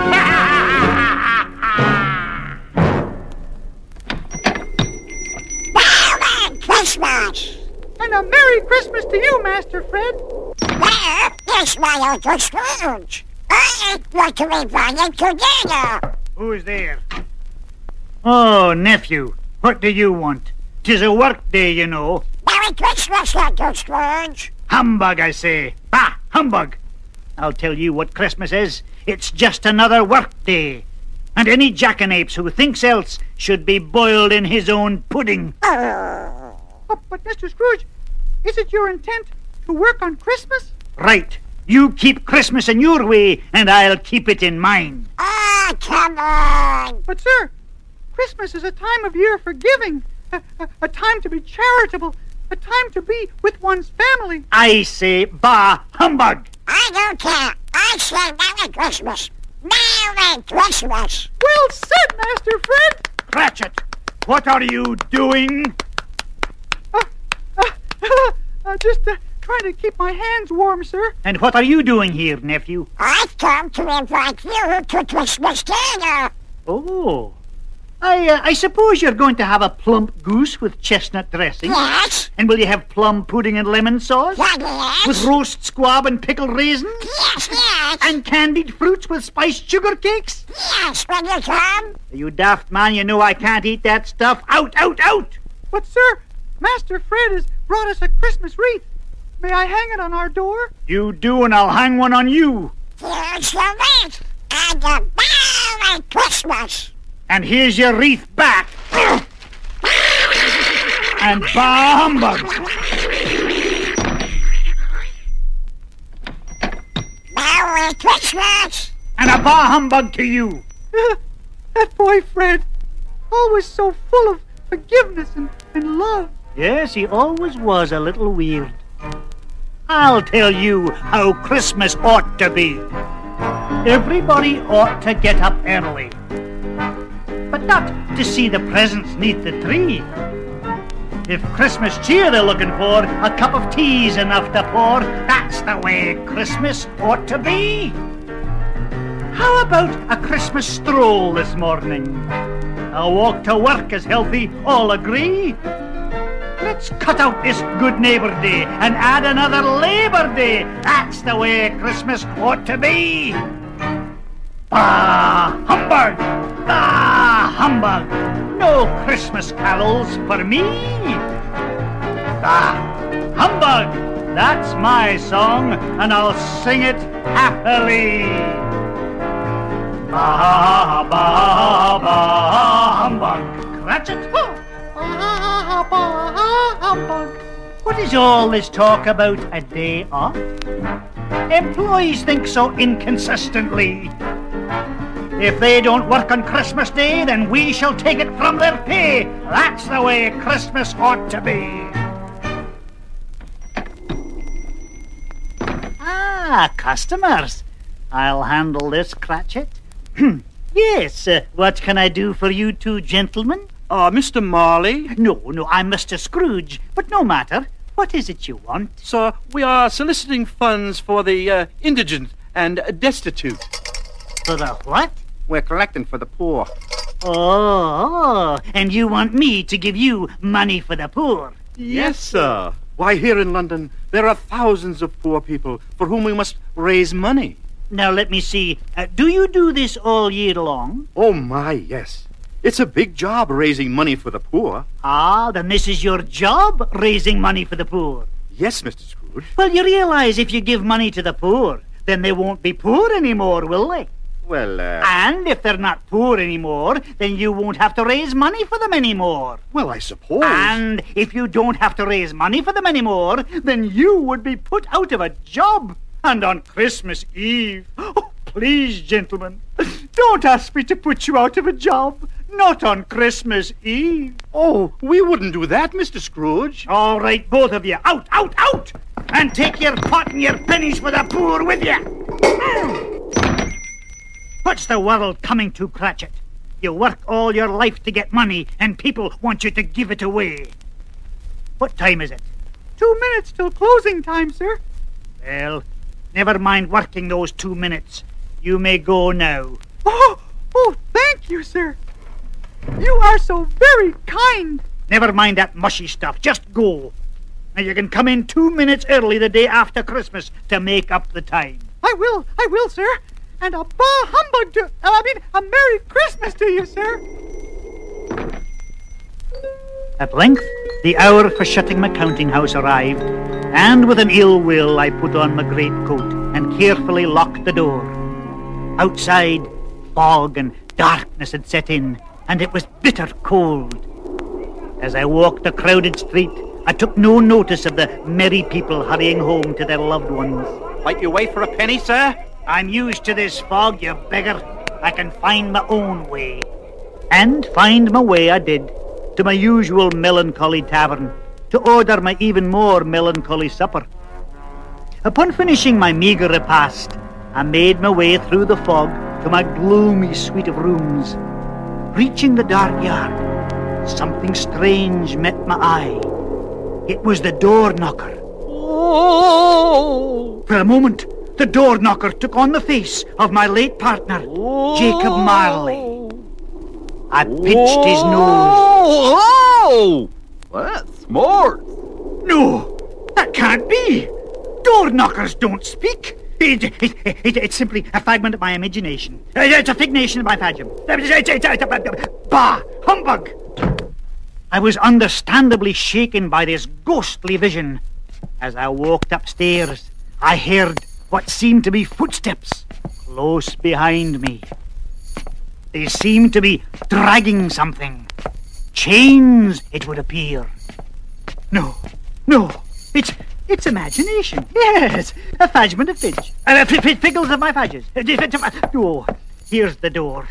Merry Christmas! And a Merry Christmas to you, Master Fred. Where is my Uncle Scrooge? I want to invite him to dinner. Who's there? Oh, nephew, what do you want? 'Tis a work day, you know. Merry Christmas, Uncle Scrooge. Humbug, I say. Bah, humbug. I'll tell you what Christmas is. It's just another work day. And any jackanapes who thinks else should be boiled in his own pudding. Oh, but Mister Scrooge, is it your intent to work on Christmas? Right. You keep Christmas in your way, and I'll keep it in mine. Ah, oh, come on. But, sir, Christmas is a time of year for giving, a, a, a time to be charitable, a time to be with one's family. I say, bah, humbug. I don't care. I say Merry Christmas. Merry Christmas. Well said, Master Fred. Cratchit, what are you doing? Uh, uh, uh, just uh, trying to keep my hands warm, sir. And what are you doing here, nephew? I've come to invite you to Christmas dinner. Oh, I, uh, I suppose you're going to have a plump goose with chestnut dressing? Yes. And will you have plum pudding and lemon sauce? Yes. With roast squab and pickled raisins? Yes, yes. And candied fruits with spiced sugar cakes? Yes, when you come. You daft man, you know I can't eat that stuff. Out, out, out! But, sir, Master Fred has brought us a Christmas wreath. May I hang it on our door? You do, and I'll hang one on you. Here's your wreath and a Merry Christmas. And here's your wreath back. And bah humbug. Merry Christmas. And a bah humbug to you. That boy Fred, always so full of forgiveness and, and love. Yes, he always was a little weird. I'll tell you how Christmas ought to be. Everybody ought to get up early. But not to see the presents neath the tree. If Christmas cheer they're looking for, a cup of tea's enough to pour. That's the way Christmas ought to be. How about a Christmas stroll this morning? A walk to work is healthy, all agree. Let's cut out this Good Neighbor Day and add another Labor Day. That's the way Christmas ought to be. Bah humbug! Bah humbug! No Christmas carols for me. Bah humbug! That's my song, and I'll sing it happily. Bah bah bah humbug! Cratchit! Ah, bah, humbug. What is all this talk about a day off? Employees think so inconsistently. If they don't work on Christmas Day, then we shall take it from their pay. That's the way Christmas ought to be. Ah, customers. I'll handle this, Cratchit. Yes, uh, what can I do for you two gentlemen? Uh, Mister Marley? No, no, I'm Mister Scrooge, but no matter. What is it you want? Sir, we are soliciting funds for the uh, indigent and destitute. For the what? We're collecting for the poor. Oh, and you want me to give you money for the poor? Yes, sir. Why, here in London, there are thousands of poor people for whom we must raise money. Now, let me see. Uh, do you do this all year long? Oh, my, yes. It's a big job raising money for the poor. Ah, then this is your job, raising money for the poor. Yes, Mister Scrooge. Well, you realize if you give money to the poor, then they won't be poor anymore, will they? Well, uh... And if they're not poor anymore, then you won't have to raise money for them anymore. Well, I suppose. And if you don't have to raise money for them anymore, then you would be put out of a job. And on Christmas Eve... Oh, please, gentlemen, don't ask me to put you out of a job. Not on Christmas Eve. Oh, we wouldn't do that, Mister Scrooge. All right, both of you. Out, out, out! And take your pot and your pennies for the poor with you. What's the world coming to, Cratchit? You work all your life to get money, and people want you to give it away. What time is it? Two minutes till closing time, sir. Well, never mind working those two minutes. You may go now. Oh, oh, thank you, sir. You are so very kind. Never mind that mushy stuff. Just go. Now you can come in two minutes early the day after Christmas to make up the time. I will, I will, sir. And a bah humbug to, I mean, a Merry Christmas to you, sir. At length, the hour for shutting my counting house arrived, and with an ill will I put on my greatcoat and carefully locked the door. Outside, fog and darkness had set in, and it was bitter cold. As I walked the crowded street, I took no notice of the merry people hurrying home to their loved ones. Might you wait for a penny, sir? I'm used to this fog, you beggar. I can find my own way. And find my way I did, to my usual melancholy tavern, to order my even more melancholy supper. Upon finishing my meagre repast, I made my way through the fog to my gloomy suite of rooms. Reaching the dark yard, something strange met my eye. It was the door knocker. Oh! For a moment, the door knocker took on the face of my late partner, oh. Jacob Marley. I pinched his nose. Oh! That's smart. No, that can't be. Door knockers don't speak. It, it, it, it's simply a figment of my imagination. It's a fignation of my phagm. Bah! Humbug! I was understandably shaken by this ghostly vision. As I walked upstairs, I heard what seemed to be footsteps close behind me. They seemed to be dragging something. Chains, it would appear. No, no, it's it's imagination. Yes, a fagment of fidge. Uh, f- f- figgles of my fadges. Oh, here's the door.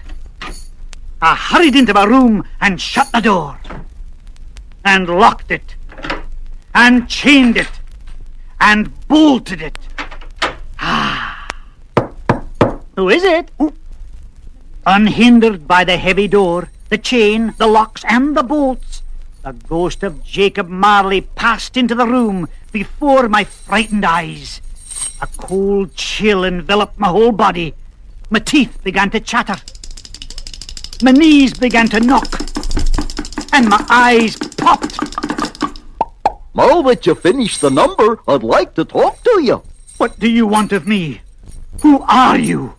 I hurried into my room and shut the door. And locked it. And chained it. And bolted it. Ah. Who is it? Ooh. Unhindered by the heavy door, the chain, the locks, and the bolts, the ghost of Jacob Marley passed into the room before my frightened eyes. A cold chill enveloped my whole body. My teeth began to chatter. My knees began to knock. And my eyes popped. Now that you finished the number, I'd like to talk to you. What do you want of me? Who are you?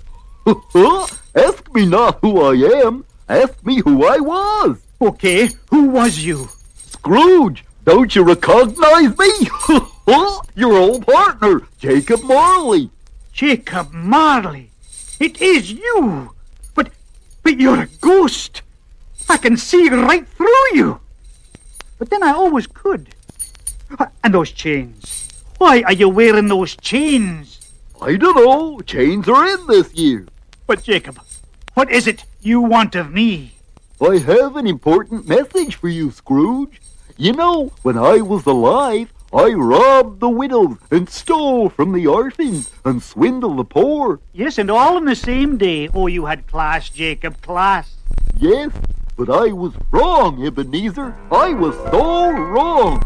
Ask me not who I am. Ask me who I was. Okay, who was you? Scrooge, don't you recognize me? Your old partner, Jacob Marley. Jacob Marley? It is you! But, but you're a ghost. I can see right through you. But then I always could. And those chains. Why are you wearing those chains? I don't know. Chains are in this year. But Jacob, what is it you want of me? I have an important message for you, Scrooge. You know, when I was alive, I robbed the widows and stole from the orphans and swindled the poor. Yes, and all in the same day. Oh, you had class, Jacob, class. Yes, but I was wrong, Ebenezer. I was so wrong.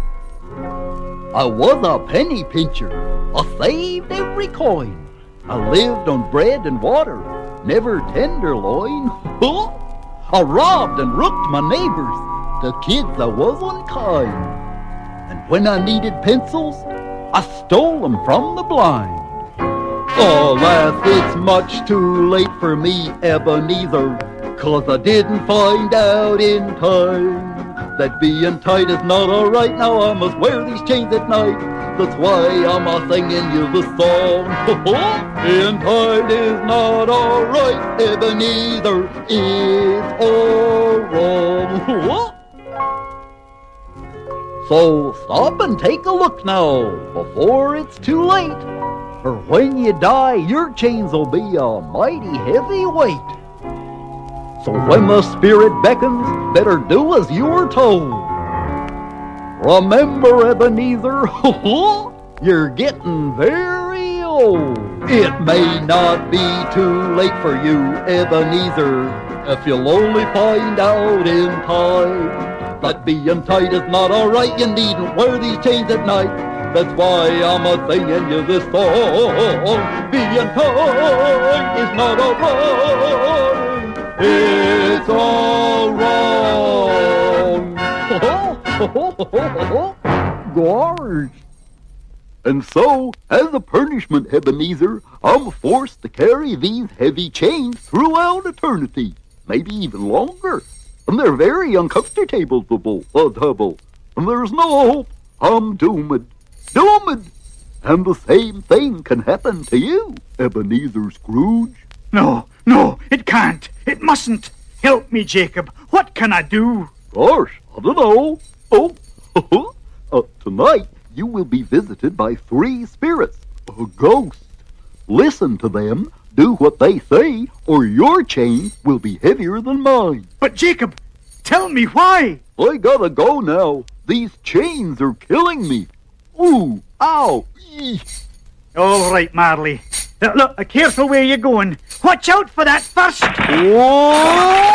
I was a penny pincher. I saved every coin. I lived on bread and water, never tenderloin. I robbed and rooked my neighbors. The kids I was unkind. And when I needed pencils, I stole them from the blind. Alas, it's much too late for me, Ebenezer, 'cause I didn't find out in time that being tight is not alright. Now I must wear these chains at night. That's why I'm a singing you the song. Being tight is not alright, Ebenezer, it's all wrong. So stop and take a look now, before it's too late. For when you die, your chains will be a mighty heavy weight. So when the spirit beckons, better do as you are told. Remember, Ebenezer, you're getting very old. It may not be too late for you, Ebenezer, if you'll only find out in time that being tight is not alright. You needn't wear these chains at night. That's why I'm a singing you this song. Being tight is not alright. It's all wrong. Gorge. And so, as a punishment, Ebenezer, I'm forced to carry these heavy chains throughout eternity, maybe even longer. And they're very uncomfortable, uh, double. And there's no hope. I'm doomed. Doomed. And the same thing can happen to you, Ebenezer Scrooge. No, no, it can't. It mustn't. Help me, Jacob. What can I do? Gosh, I don't know. Oh, uh, tonight you will be visited by three spirits, a ghost. Listen to them, do what they say, or your chain will be heavier than mine. But Jacob, tell me why. I gotta go now. These chains are killing me. Ooh, ow, eesh. All right, Marley. Uh, look, uh, careful where you're going. Watch out for that first. Whoa!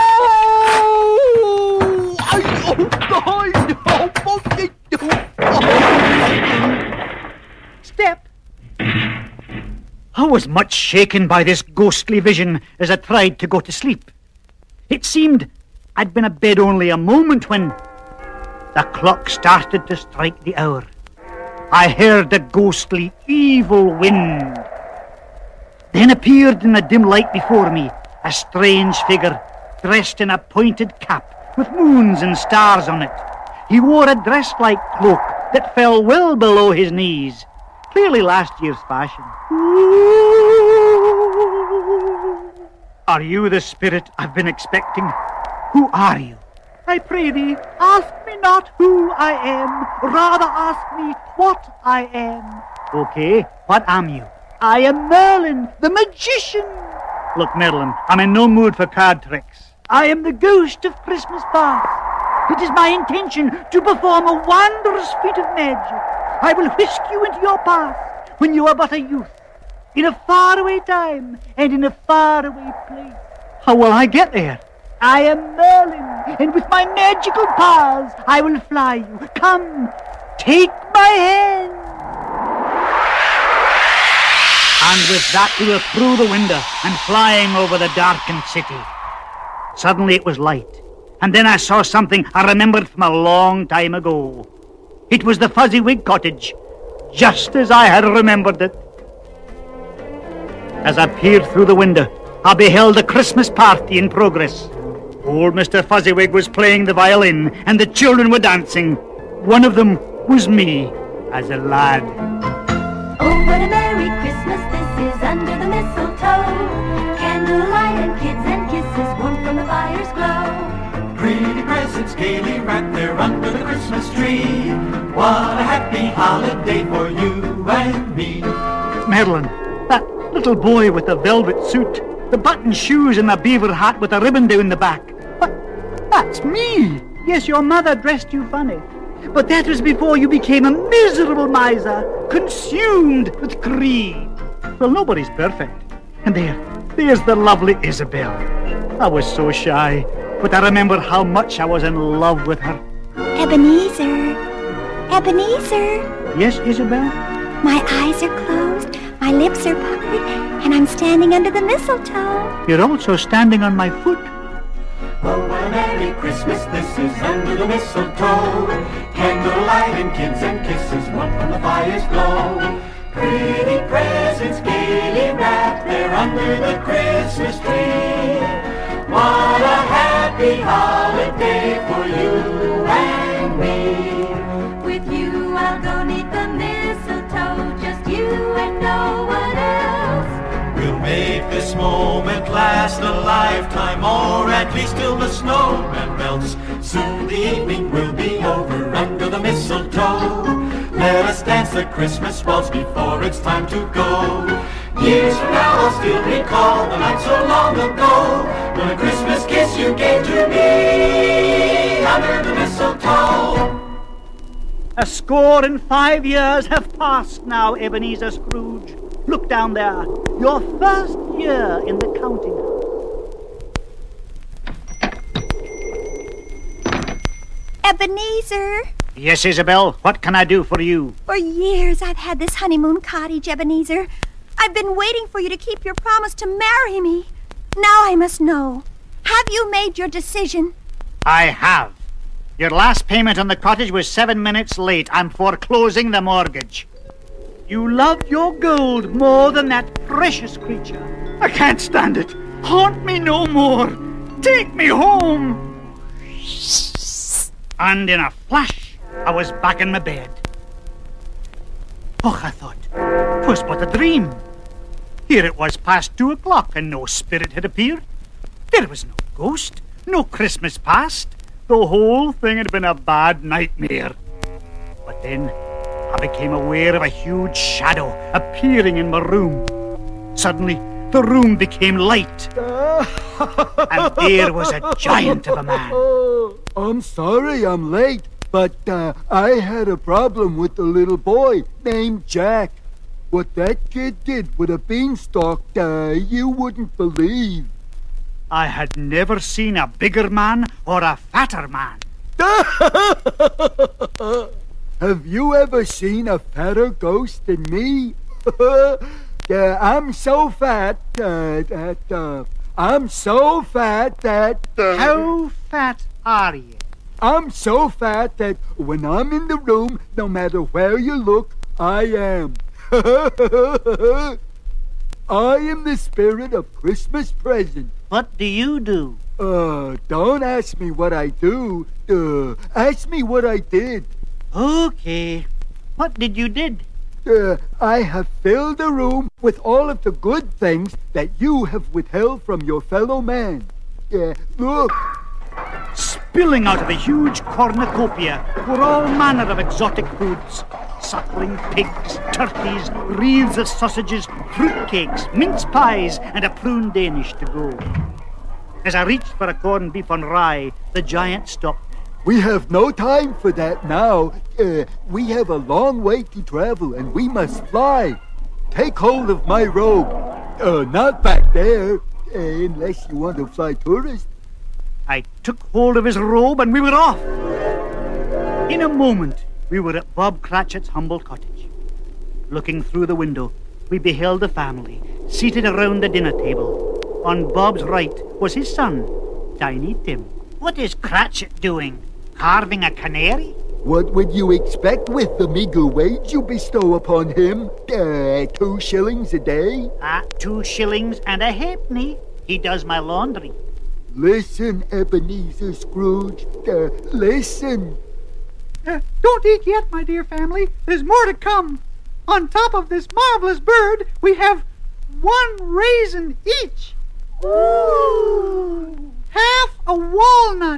I, oh, God! Oh, oh, oh. Step. I was much shaken by this ghostly vision as I tried to go to sleep. It seemed I'd been abed only a moment when the clock started to strike the hour. I heard a ghostly, evil wind. Then appeared in the dim light before me a strange figure dressed in a pointed cap with moons and stars on it. He wore a dress-like cloak that fell well below his knees, clearly last year's fashion. Are you the spirit I've been expecting? Who are you? I pray thee, ask me not who I am, rather ask me what I am. Okay, what am you? I am Merlin, the magician. Look, Merlin, I'm in no mood for card tricks. I am the ghost of Christmas past. It is my intention to perform a wondrous feat of magic. I will whisk you into your past when you are but a youth, in a faraway time and in a faraway place. How will I get there? I am Merlin, and with my magical powers I will fly you. Come, take my hand. And with that we were through the window and flying over the darkened city. Suddenly it was light, and then I saw something I remembered from a long time ago. It was the Fuzzy-Wig cottage, just as I had remembered it. As I peered through the window, I beheld a Christmas party in progress. Old Mister Fuzzy-Wig was playing the violin, and the children were dancing. One of them was me, as a lad. Oh, what a Merry Christmas this is under the mistletoe. Candlelight and kids and kisses warm from the fire's glow. Pretty presents gaily wrapped there under the Christmas tree. What a happy holiday for you and me. Madeline, that little boy with the velvet suit, the button shoes and the beaver hat with a ribbon down the back. But that's me. Yes, your mother dressed you funny. But that was before you became a miserable miser, consumed with greed. Well, nobody's perfect. And there, there's the lovely Isabel. I was so shy, but I remember how much I was in love with her. Ebenezer. Ebenezer. Yes, Isabel? My eyes are closed, my lips are puckered, and I'm standing under the mistletoe. You're also standing on my foot. Oh, what a Merry Christmas this is under the mistletoe. Candlelight and kids and kisses warm from the fire's glow. Pretty presents gaily wrapped there under the Christmas tree. What a happy holiday for you and me. With you I'll go neath the mistletoe, just you and no one else. We'll make this moment last a lifetime, or at least till the snowman melts. Soon the evening will be over under the mistletoe. Let us dance the Christmas waltz before it's time to go. Years from now I'll still recall the night so long ago, when a Christmas kiss you gave to me under the mistletoe. A score and five years have passed now, Ebenezer Scrooge. Look down there, your first year in the counting house. Ebenezer. Yes, Isabel, what can I do for you? For years I've had this honeymoon cottage, Ebenezer. I've been waiting for you to keep your promise to marry me. Now I must know. Have you made your decision? I have. Your last payment on the cottage was seven minutes late. I'm foreclosing the mortgage. You loved your gold more than that precious creature. I can't stand it. Haunt me no more. Take me home. And in a flash, I was back in my bed. Oh, I thought, 'twas but a dream. Here it was past two o'clock, and no spirit had appeared. There was no ghost, no Christmas past. The whole thing had been a bad nightmare. But then I became aware of a huge shadow appearing in my room. Suddenly, the room became light. And there was a giant of a man. I'm sorry I'm late, but uh, I had a problem with the little boy named Jack. What that kid did with a beanstalk, uh, you wouldn't believe. I had never seen a bigger man or a fatter man. Have you ever seen a fatter ghost than me? uh, I'm so fat uh, that uh, I'm so fat that. Uh, How fat are you? I'm so fat that when I'm in the room, no matter where you look, I am. I am the spirit of Christmas present. What do you do? Uh, don't ask me what I do. Uh, ask me what I did. Okay. What did you did? Uh, I have filled the room with all of the good things that you have withheld from your fellow man. Uh, look. Spilling out of a huge cornucopia were all manner of exotic foods. Suckling pigs, turkeys, wreaths of sausages, fruitcakes, mince pies, and a prune Danish to go. As I reached for a corned beef on rye, the giant stopped. We have no time for that now. Uh, we have a long way to travel, and we must fly. Take hold of my robe. Uh, not back there, uh, unless you want to fly tourist. I took hold of his robe, and we were off. In a moment, we were at Bob Cratchit's humble cottage. Looking through the window, we beheld the family, seated around the dinner table. On Bob's right was his son, Tiny Tim. What is Cratchit doing? Carving a canary? What would you expect with the meager wage you bestow upon him? Uh, two shillings a day? Ah, two shillings and a halfpenny. He does my laundry. Listen, Ebenezer Scrooge. Uh, listen. Uh, don't eat yet, my dear family. There's more to come. On top of this marvelous bird, we have one raisin each. Ooh. Half a walnut.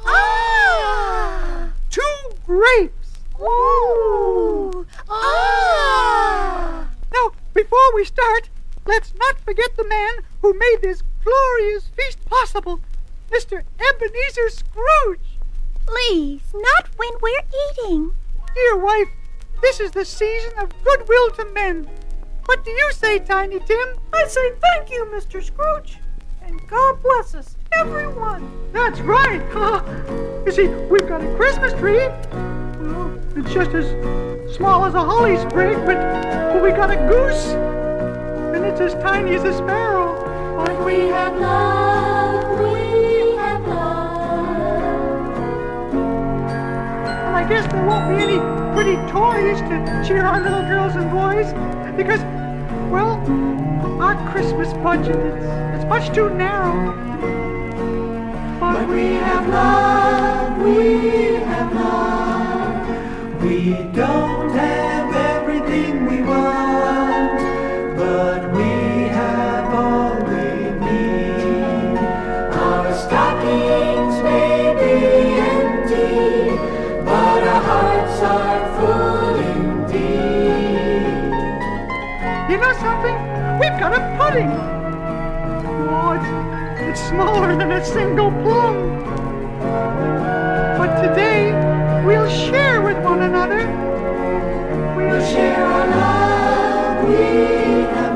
Ah. Two grapes. Ooh. Ah. Now, before we start, let's not forget the man who made this glorious feast possible, Mister Ebenezer Scrooge. Please, not when we're eating. Dear wife, this is the season of goodwill to men. What do you say, Tiny Tim? I say thank you, Mister Scrooge. And God bless us, everyone. That's right. You see, we've got a Christmas tree. Well, it's just as small as a holly sprig, but, but we got a goose. And it's as tiny as a sparrow. But we have love, we have love. Well, I guess there won't be any pretty toys to cheer our little girls and boys, because, well, our Christmas budget is it's much too narrow. But, but we have love, we have love. We don't have everything we want, but we have all we need. Our stockings may be empty, but our hearts are full indeed. You know something? We've got a pudding. Oh, it's, it's smaller than a single plum. But today, we'll share with one another. We'll share our love, we have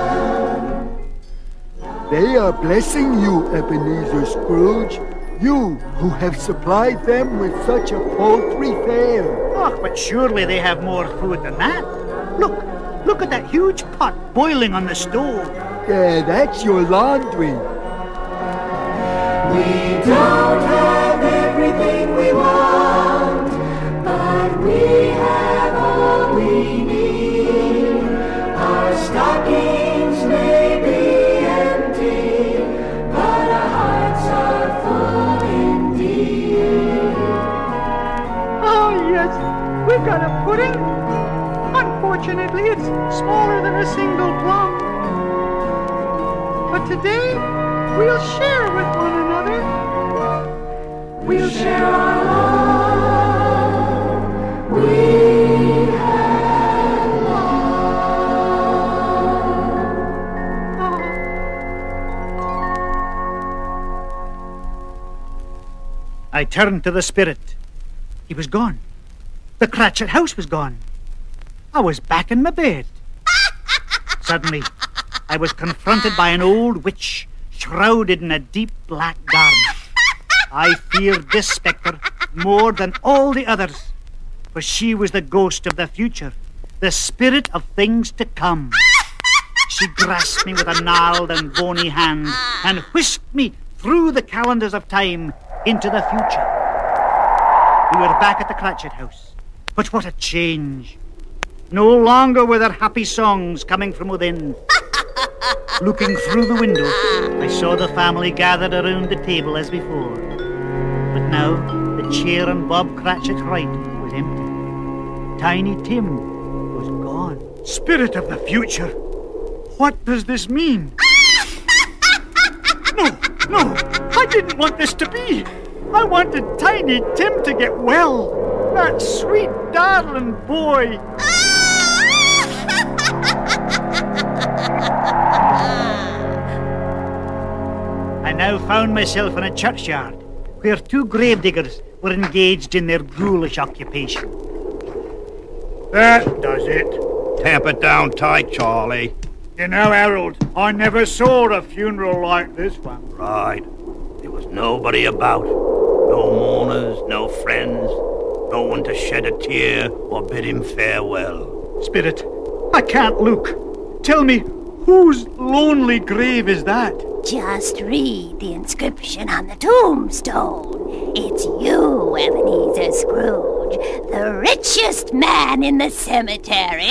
love. They are blessing you, Ebenezer Scrooge. You who have supplied them with such a paltry fare. Oh, but surely they have more food than that. Look, look at that huge pot boiling on the stove. Yeah, that's your laundry. We don't have everything we want, but we have all we need. Our stockings may be empty, but our hearts are full indeed. Oh, yes, we've got a pudding. Unfortunately, it's smaller than a single plum. But today, we'll share with one another. We'll share our love. We have love. I turned to the spirit. He was gone. The Cratchit house was gone. I was back in my bed. Suddenly, I was confronted by an old witch, shrouded in a deep black garment. I feared this spectre more than all the others, for she was the ghost of the future, the spirit of things to come. She grasped me with a gnarled and bony hand and whisked me through the calendars of time into the future. We were back at the Cratchit house. But what a change. No longer were there happy songs coming from within. Looking through the window, I saw the family gathered around the table as before. But now, the chair on Bob Cratchit's right was empty. Tiny Tim was gone. Spirit of the future, what does this mean? No, no, I didn't want this to be. I wanted Tiny Tim to get well. That sweet, darling boy. I now found myself in a churchyard where two gravediggers were engaged in their ghoulish occupation. That does it. Tamp it down tight, Charlie. You know, Harold, I never saw a funeral like this one. Right. There was nobody about. No mourners, no friends. No one to shed a tear or bid him farewell. Spirit, I can't look. Tell me, whose lonely grave is that? Just read the inscription on the tombstone. It's you, Ebenezer Scrooge, the richest man in the cemetery.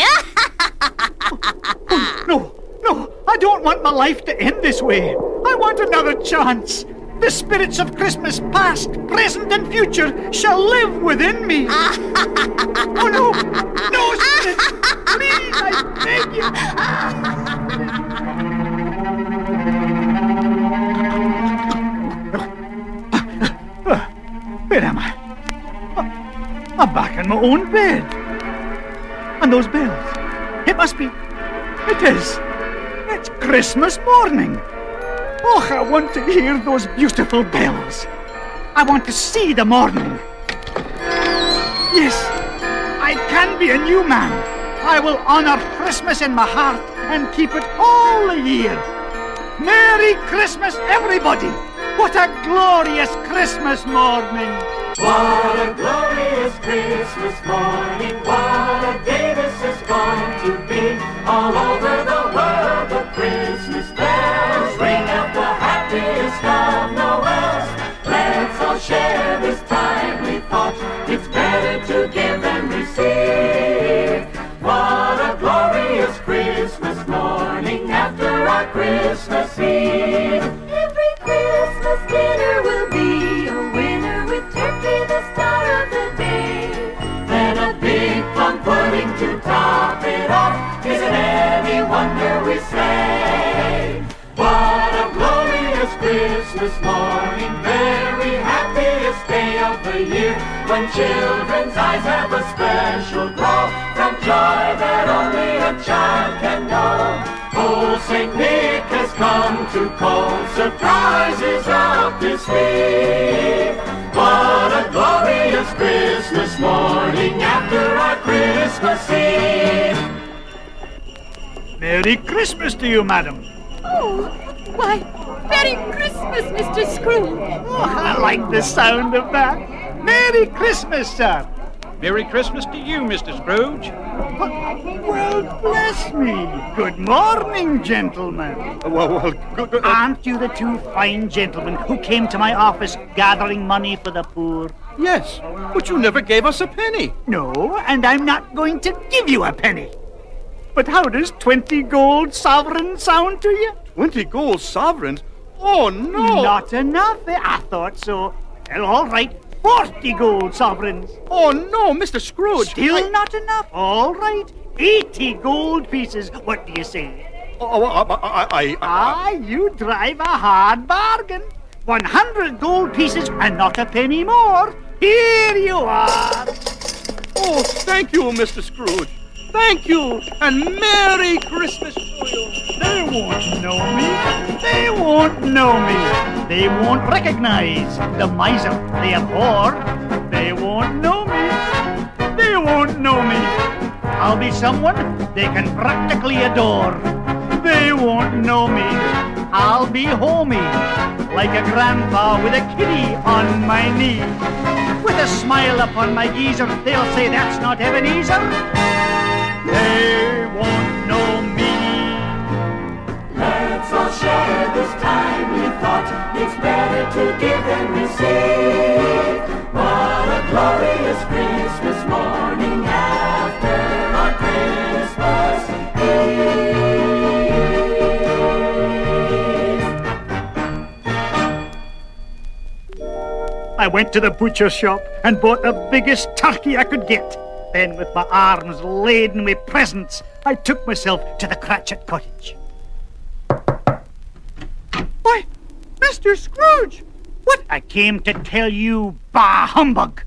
Oh, no, no, I don't want my life to end this way. I want another chance. The spirits of Christmas past, present, and future shall live within me. Oh, no, no, Spirit, please, I beg you. Where am I? I'm back in my own bed. And those bells. It must be. It is. It's Christmas morning. Oh, I want to hear those beautiful bells. I want to see the morning. Yes, I can be a new man. I will honor Christmas in my heart and keep it all the year. Merry Christmas, everybody! What a glorious Christmas morning! What a glorious Christmas morning. What a day this is going to be. All over the world the Christmas bells ring out the happiest of Noels. Let's all share this timely thought. It's better to give than receive. What a glorious Christmas morning after our Christmas Eve. Every Christmas dinner will be a winner with turkey, the star of the day. Then a big plum pudding to top it off. Is it any wonder we say? What a glorious Christmas morning, very happiest day of the year, when children's eyes have a special glow from joy that only a child can know. Oh, Saint Nick has come to call surprises out this week. What a glorious Christmas morning after our Christmas Eve. Merry Christmas to you, madam. Oh, why, Merry Christmas, Mister Scrooge. Oh, I like the sound of that. Merry Christmas, sir. Merry Christmas to you, Mister Scrooge. Well, bless me. Good morning, gentlemen. Well, well, good, good. Aren't you the two fine gentlemen who came to my office gathering money for the poor? Yes, but you never gave us a penny. No, and I'm not going to give you a penny. But how does twenty gold sovereigns sound to you? Twenty gold sovereigns? Oh, no. Not enough. eh? I thought so. Well, all right. Forty gold sovereigns. Oh, no, Mister Scrooge. Still I... not enough. All right. Eighty gold pieces. What do you say? Oh, I, I, I, I... Ah, you drive a hard bargain. One hundred gold pieces and not a penny more. Here you are. Oh, thank you, Mister Scrooge. Thank you, and Merry Christmas to you. They won't know me. They won't know me. They won't recognize the miser they abhor. They won't know me. They won't know me. I'll be someone they can practically adore. They won't know me. I'll be homey, like a grandpa with a kitty on my knee. With a smile upon my geezer, they'll say that's not Ebenezer. They won't know me. Let's all share this timely thought. It's better to give and receive. What a glorious Christmas morning after our Christmas Eve. I went to the butcher shop and bought the biggest turkey I could get. Then, with my arms laden with presents, I took myself to the Cratchit cottage. Why, Mister Scrooge! What? I came to tell you, bah humbug!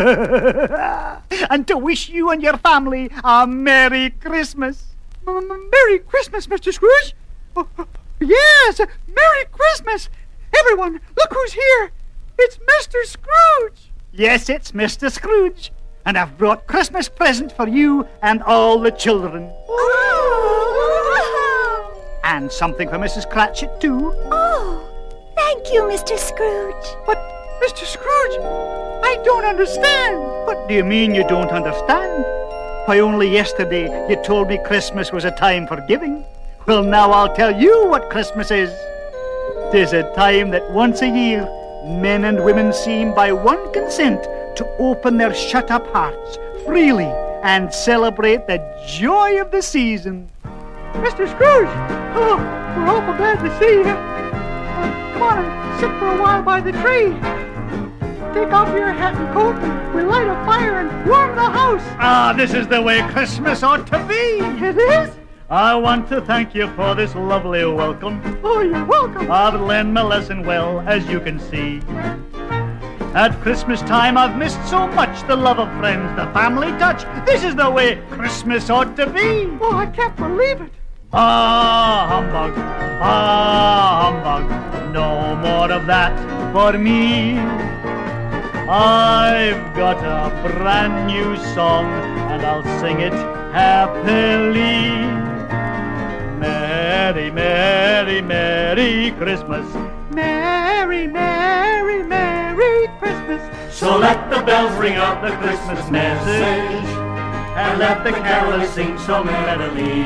And to wish you and your family a Merry Christmas. M- Merry Christmas, Mister Scrooge! Oh, yes, Merry Christmas! Everyone, look who's here! It's Mister Scrooge! Yes, it's Mister Scrooge. And I've brought Christmas present for you and all the children. Oh. And something for Missus Cratchit, too. Oh, thank you, Mister Scrooge. But, Mister Scrooge, I don't understand. What do you mean you don't understand? Why, only yesterday you told me Christmas was a time for giving. Well, now I'll tell you what Christmas is. 'Tis a time that once a year men and women seem by one consent to open their shut-up hearts freely and celebrate the joy of the season. Mister Scrooge! Oh, we're awful glad to see you. Uh, come on and sit for a while by the tree. Take off your hat and coat and we'll light a fire and warm the house. Ah, this is the way Christmas ought to be. It is? I want to thank you for this lovely welcome. Oh, you're welcome. I've learned my lesson well, as you can see. At Christmas time I've missed so much the love of friends, the family touch. This is the way Christmas ought to be. Oh, I can't believe it. Ah, humbug, ah, humbug, no more of that for me. I've got a brand new song and I'll sing it happily. Merry, merry, merry Christmas. Merry, merry, merry Christmas. So let the bells ring out the Christmas message, and let the carolers sing so merrily.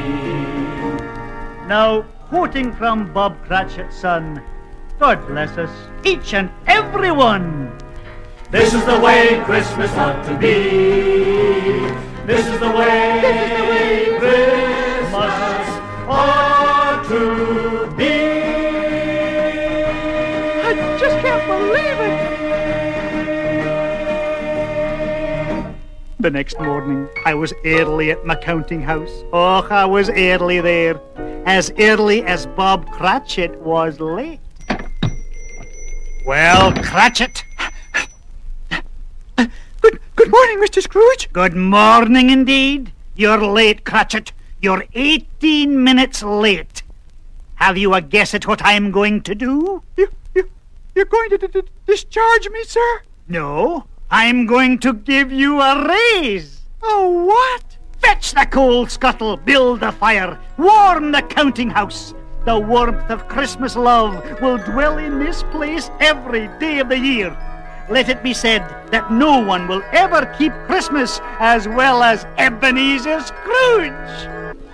Now, quoting from Bob Cratchit's son, God bless us, each and every one. This is the way Christmas ought to be. This is the way, this is the way Christmas ought to be. I just can't believe it. The next morning, I was early at my counting house. Oh, I was early there. As early as Bob Cratchit was late. Well, Cratchit. Good, good morning, Mister Scrooge. Good morning, indeed. You're late, Cratchit. You're eighteen minutes late. Have you a guess at what I'm going to do? You, you, you're going to d- d- discharge me, sir? No, I'm going to give you a raise. Oh, what? Fetch the coal scuttle, build the fire, warm the counting house. The warmth of Christmas love will dwell in this place every day of the year. Let it be said that no one will ever keep Christmas as well as Ebenezer Scrooge.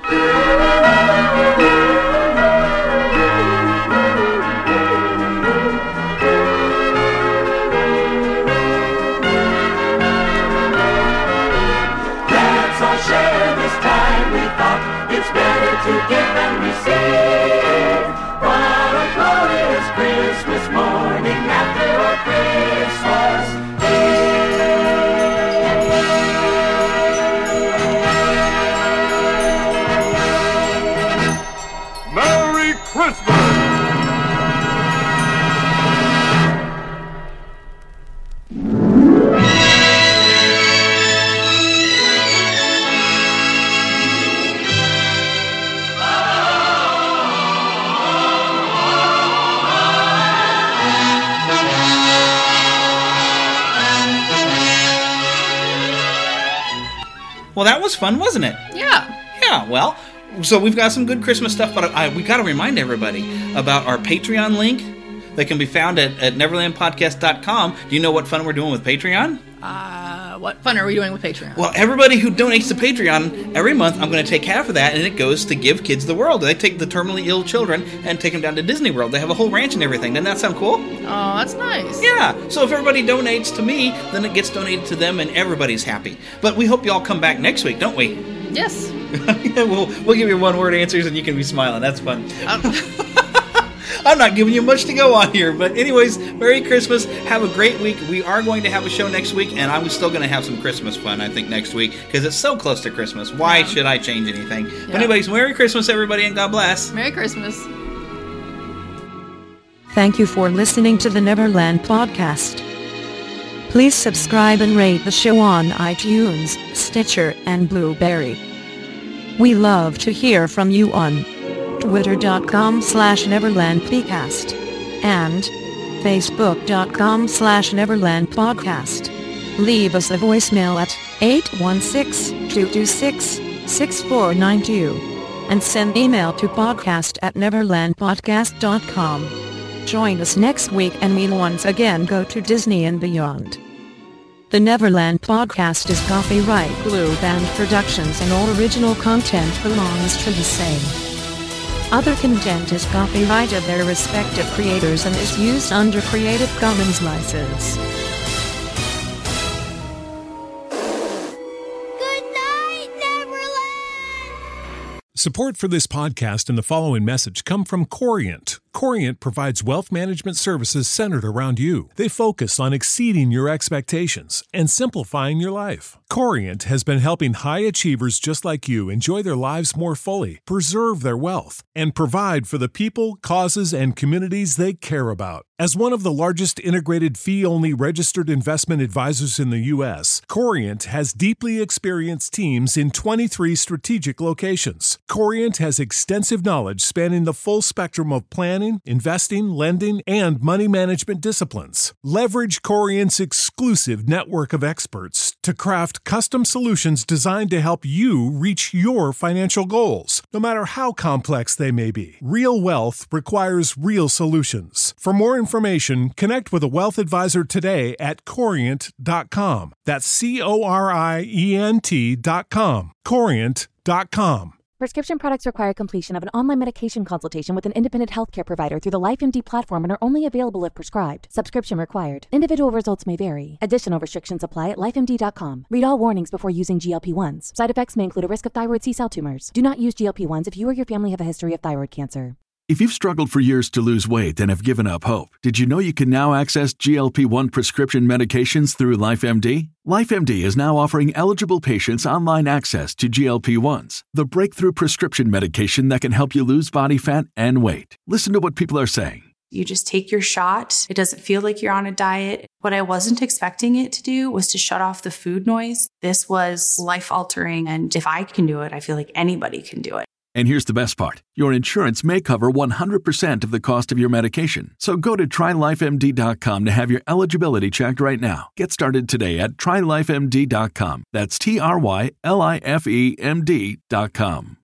Let's all share this time, we thought it's better to give than receive. What a glorious Christmas morning after our Christmas Eve. Merry Christmas! Well, that was fun, wasn't it? Yeah. Yeah, well, so we've got some good Christmas stuff, but I, we got to remind everybody about our Patreon link. They can be found at, at neverland podcast dot com. Do you know what fun we're doing with Patreon? Uh, what fun are we doing with Patreon? Well, everybody who donates to Patreon, every month I'm going to take half of that, and it goes to Give Kids the World. They take the terminally ill children and take them down to Disney World. They have a whole ranch and everything. Doesn't that sound cool? Oh, that's nice. Yeah. So if everybody donates to me, then it gets donated to them, and everybody's happy. But we hope you all come back next week, don't we? Yes. we'll, we'll give you one-word answers, and you can be smiling. That's fun. Um, I'm not giving you much to go on here, but anyways, Merry Christmas. Have a great week. We are going to have a show next week, and I'm still going to have some Christmas fun, I think, next week, because it's so close to Christmas. Why yeah. should I change anything? Yeah. But anyways, Merry Christmas, everybody, and God bless. Merry Christmas. Thank you for listening to the Neverland Podcast. Please subscribe and rate the show on iTunes, Stitcher, and Blueberry. We love to hear from you on twitter.com slash neverlandpcast and facebook.com slash neverlandpodcast. Leave us a voicemail at eight one six, two two six, six four nine two and send email to podcast at neverlandpodcast dot com. Join us next week and we'll once again go to Disney and beyond. The Neverland Podcast is copyright Blue Band Productions and all original content belongs to the same. Other content is copyrighted their respective creators and is used under Creative Commons license. Support for this podcast and the following message come from Corient. Corient provides wealth management services centered around you. They focus on exceeding your expectations and simplifying your life. Corient has been helping high achievers just like you enjoy their lives more fully, preserve their wealth, and provide for the people, causes, and communities they care about. As one of the largest integrated fee-only registered investment advisors in the U S, Corient has deeply experienced teams in twenty-three strategic locations. Corient has extensive knowledge spanning the full spectrum of planning, investing, lending, and money management disciplines. Leverage Corient's exclusive network of experts to craft custom solutions designed to help you reach your financial goals, no matter how complex they may be. Real wealth requires real solutions. For more information, connect with a wealth advisor today at corient dot com. That's C O R I E N T dot com. corient dot com. Prescription products require completion of an online medication consultation with an independent healthcare provider through the LifeMD platform and are only available if prescribed. Subscription required. Individual results may vary. Additional restrictions apply at life M D dot com. Read all warnings before using G L P ones. Side effects may include a risk of thyroid C-cell tumors. Do not use G L P ones if you or your family have a history of thyroid cancer. If you've struggled for years to lose weight and have given up hope, did you know you can now access G L P one prescription medications through LifeMD? LifeMD is now offering eligible patients online access to G L P ones, the breakthrough prescription medication that can help you lose body fat and weight. Listen to what people are saying. You just take your shot. It doesn't feel like you're on a diet. What I wasn't expecting it to do was to shut off the food noise. This was life-altering, and if I can do it, I feel like anybody can do it. And here's the best part. Your insurance may cover one hundred percent of the cost of your medication. So go to try life M D dot com to have your eligibility checked right now. Get started today at try life M D dot com. That's T R Y L I F E M D dot com.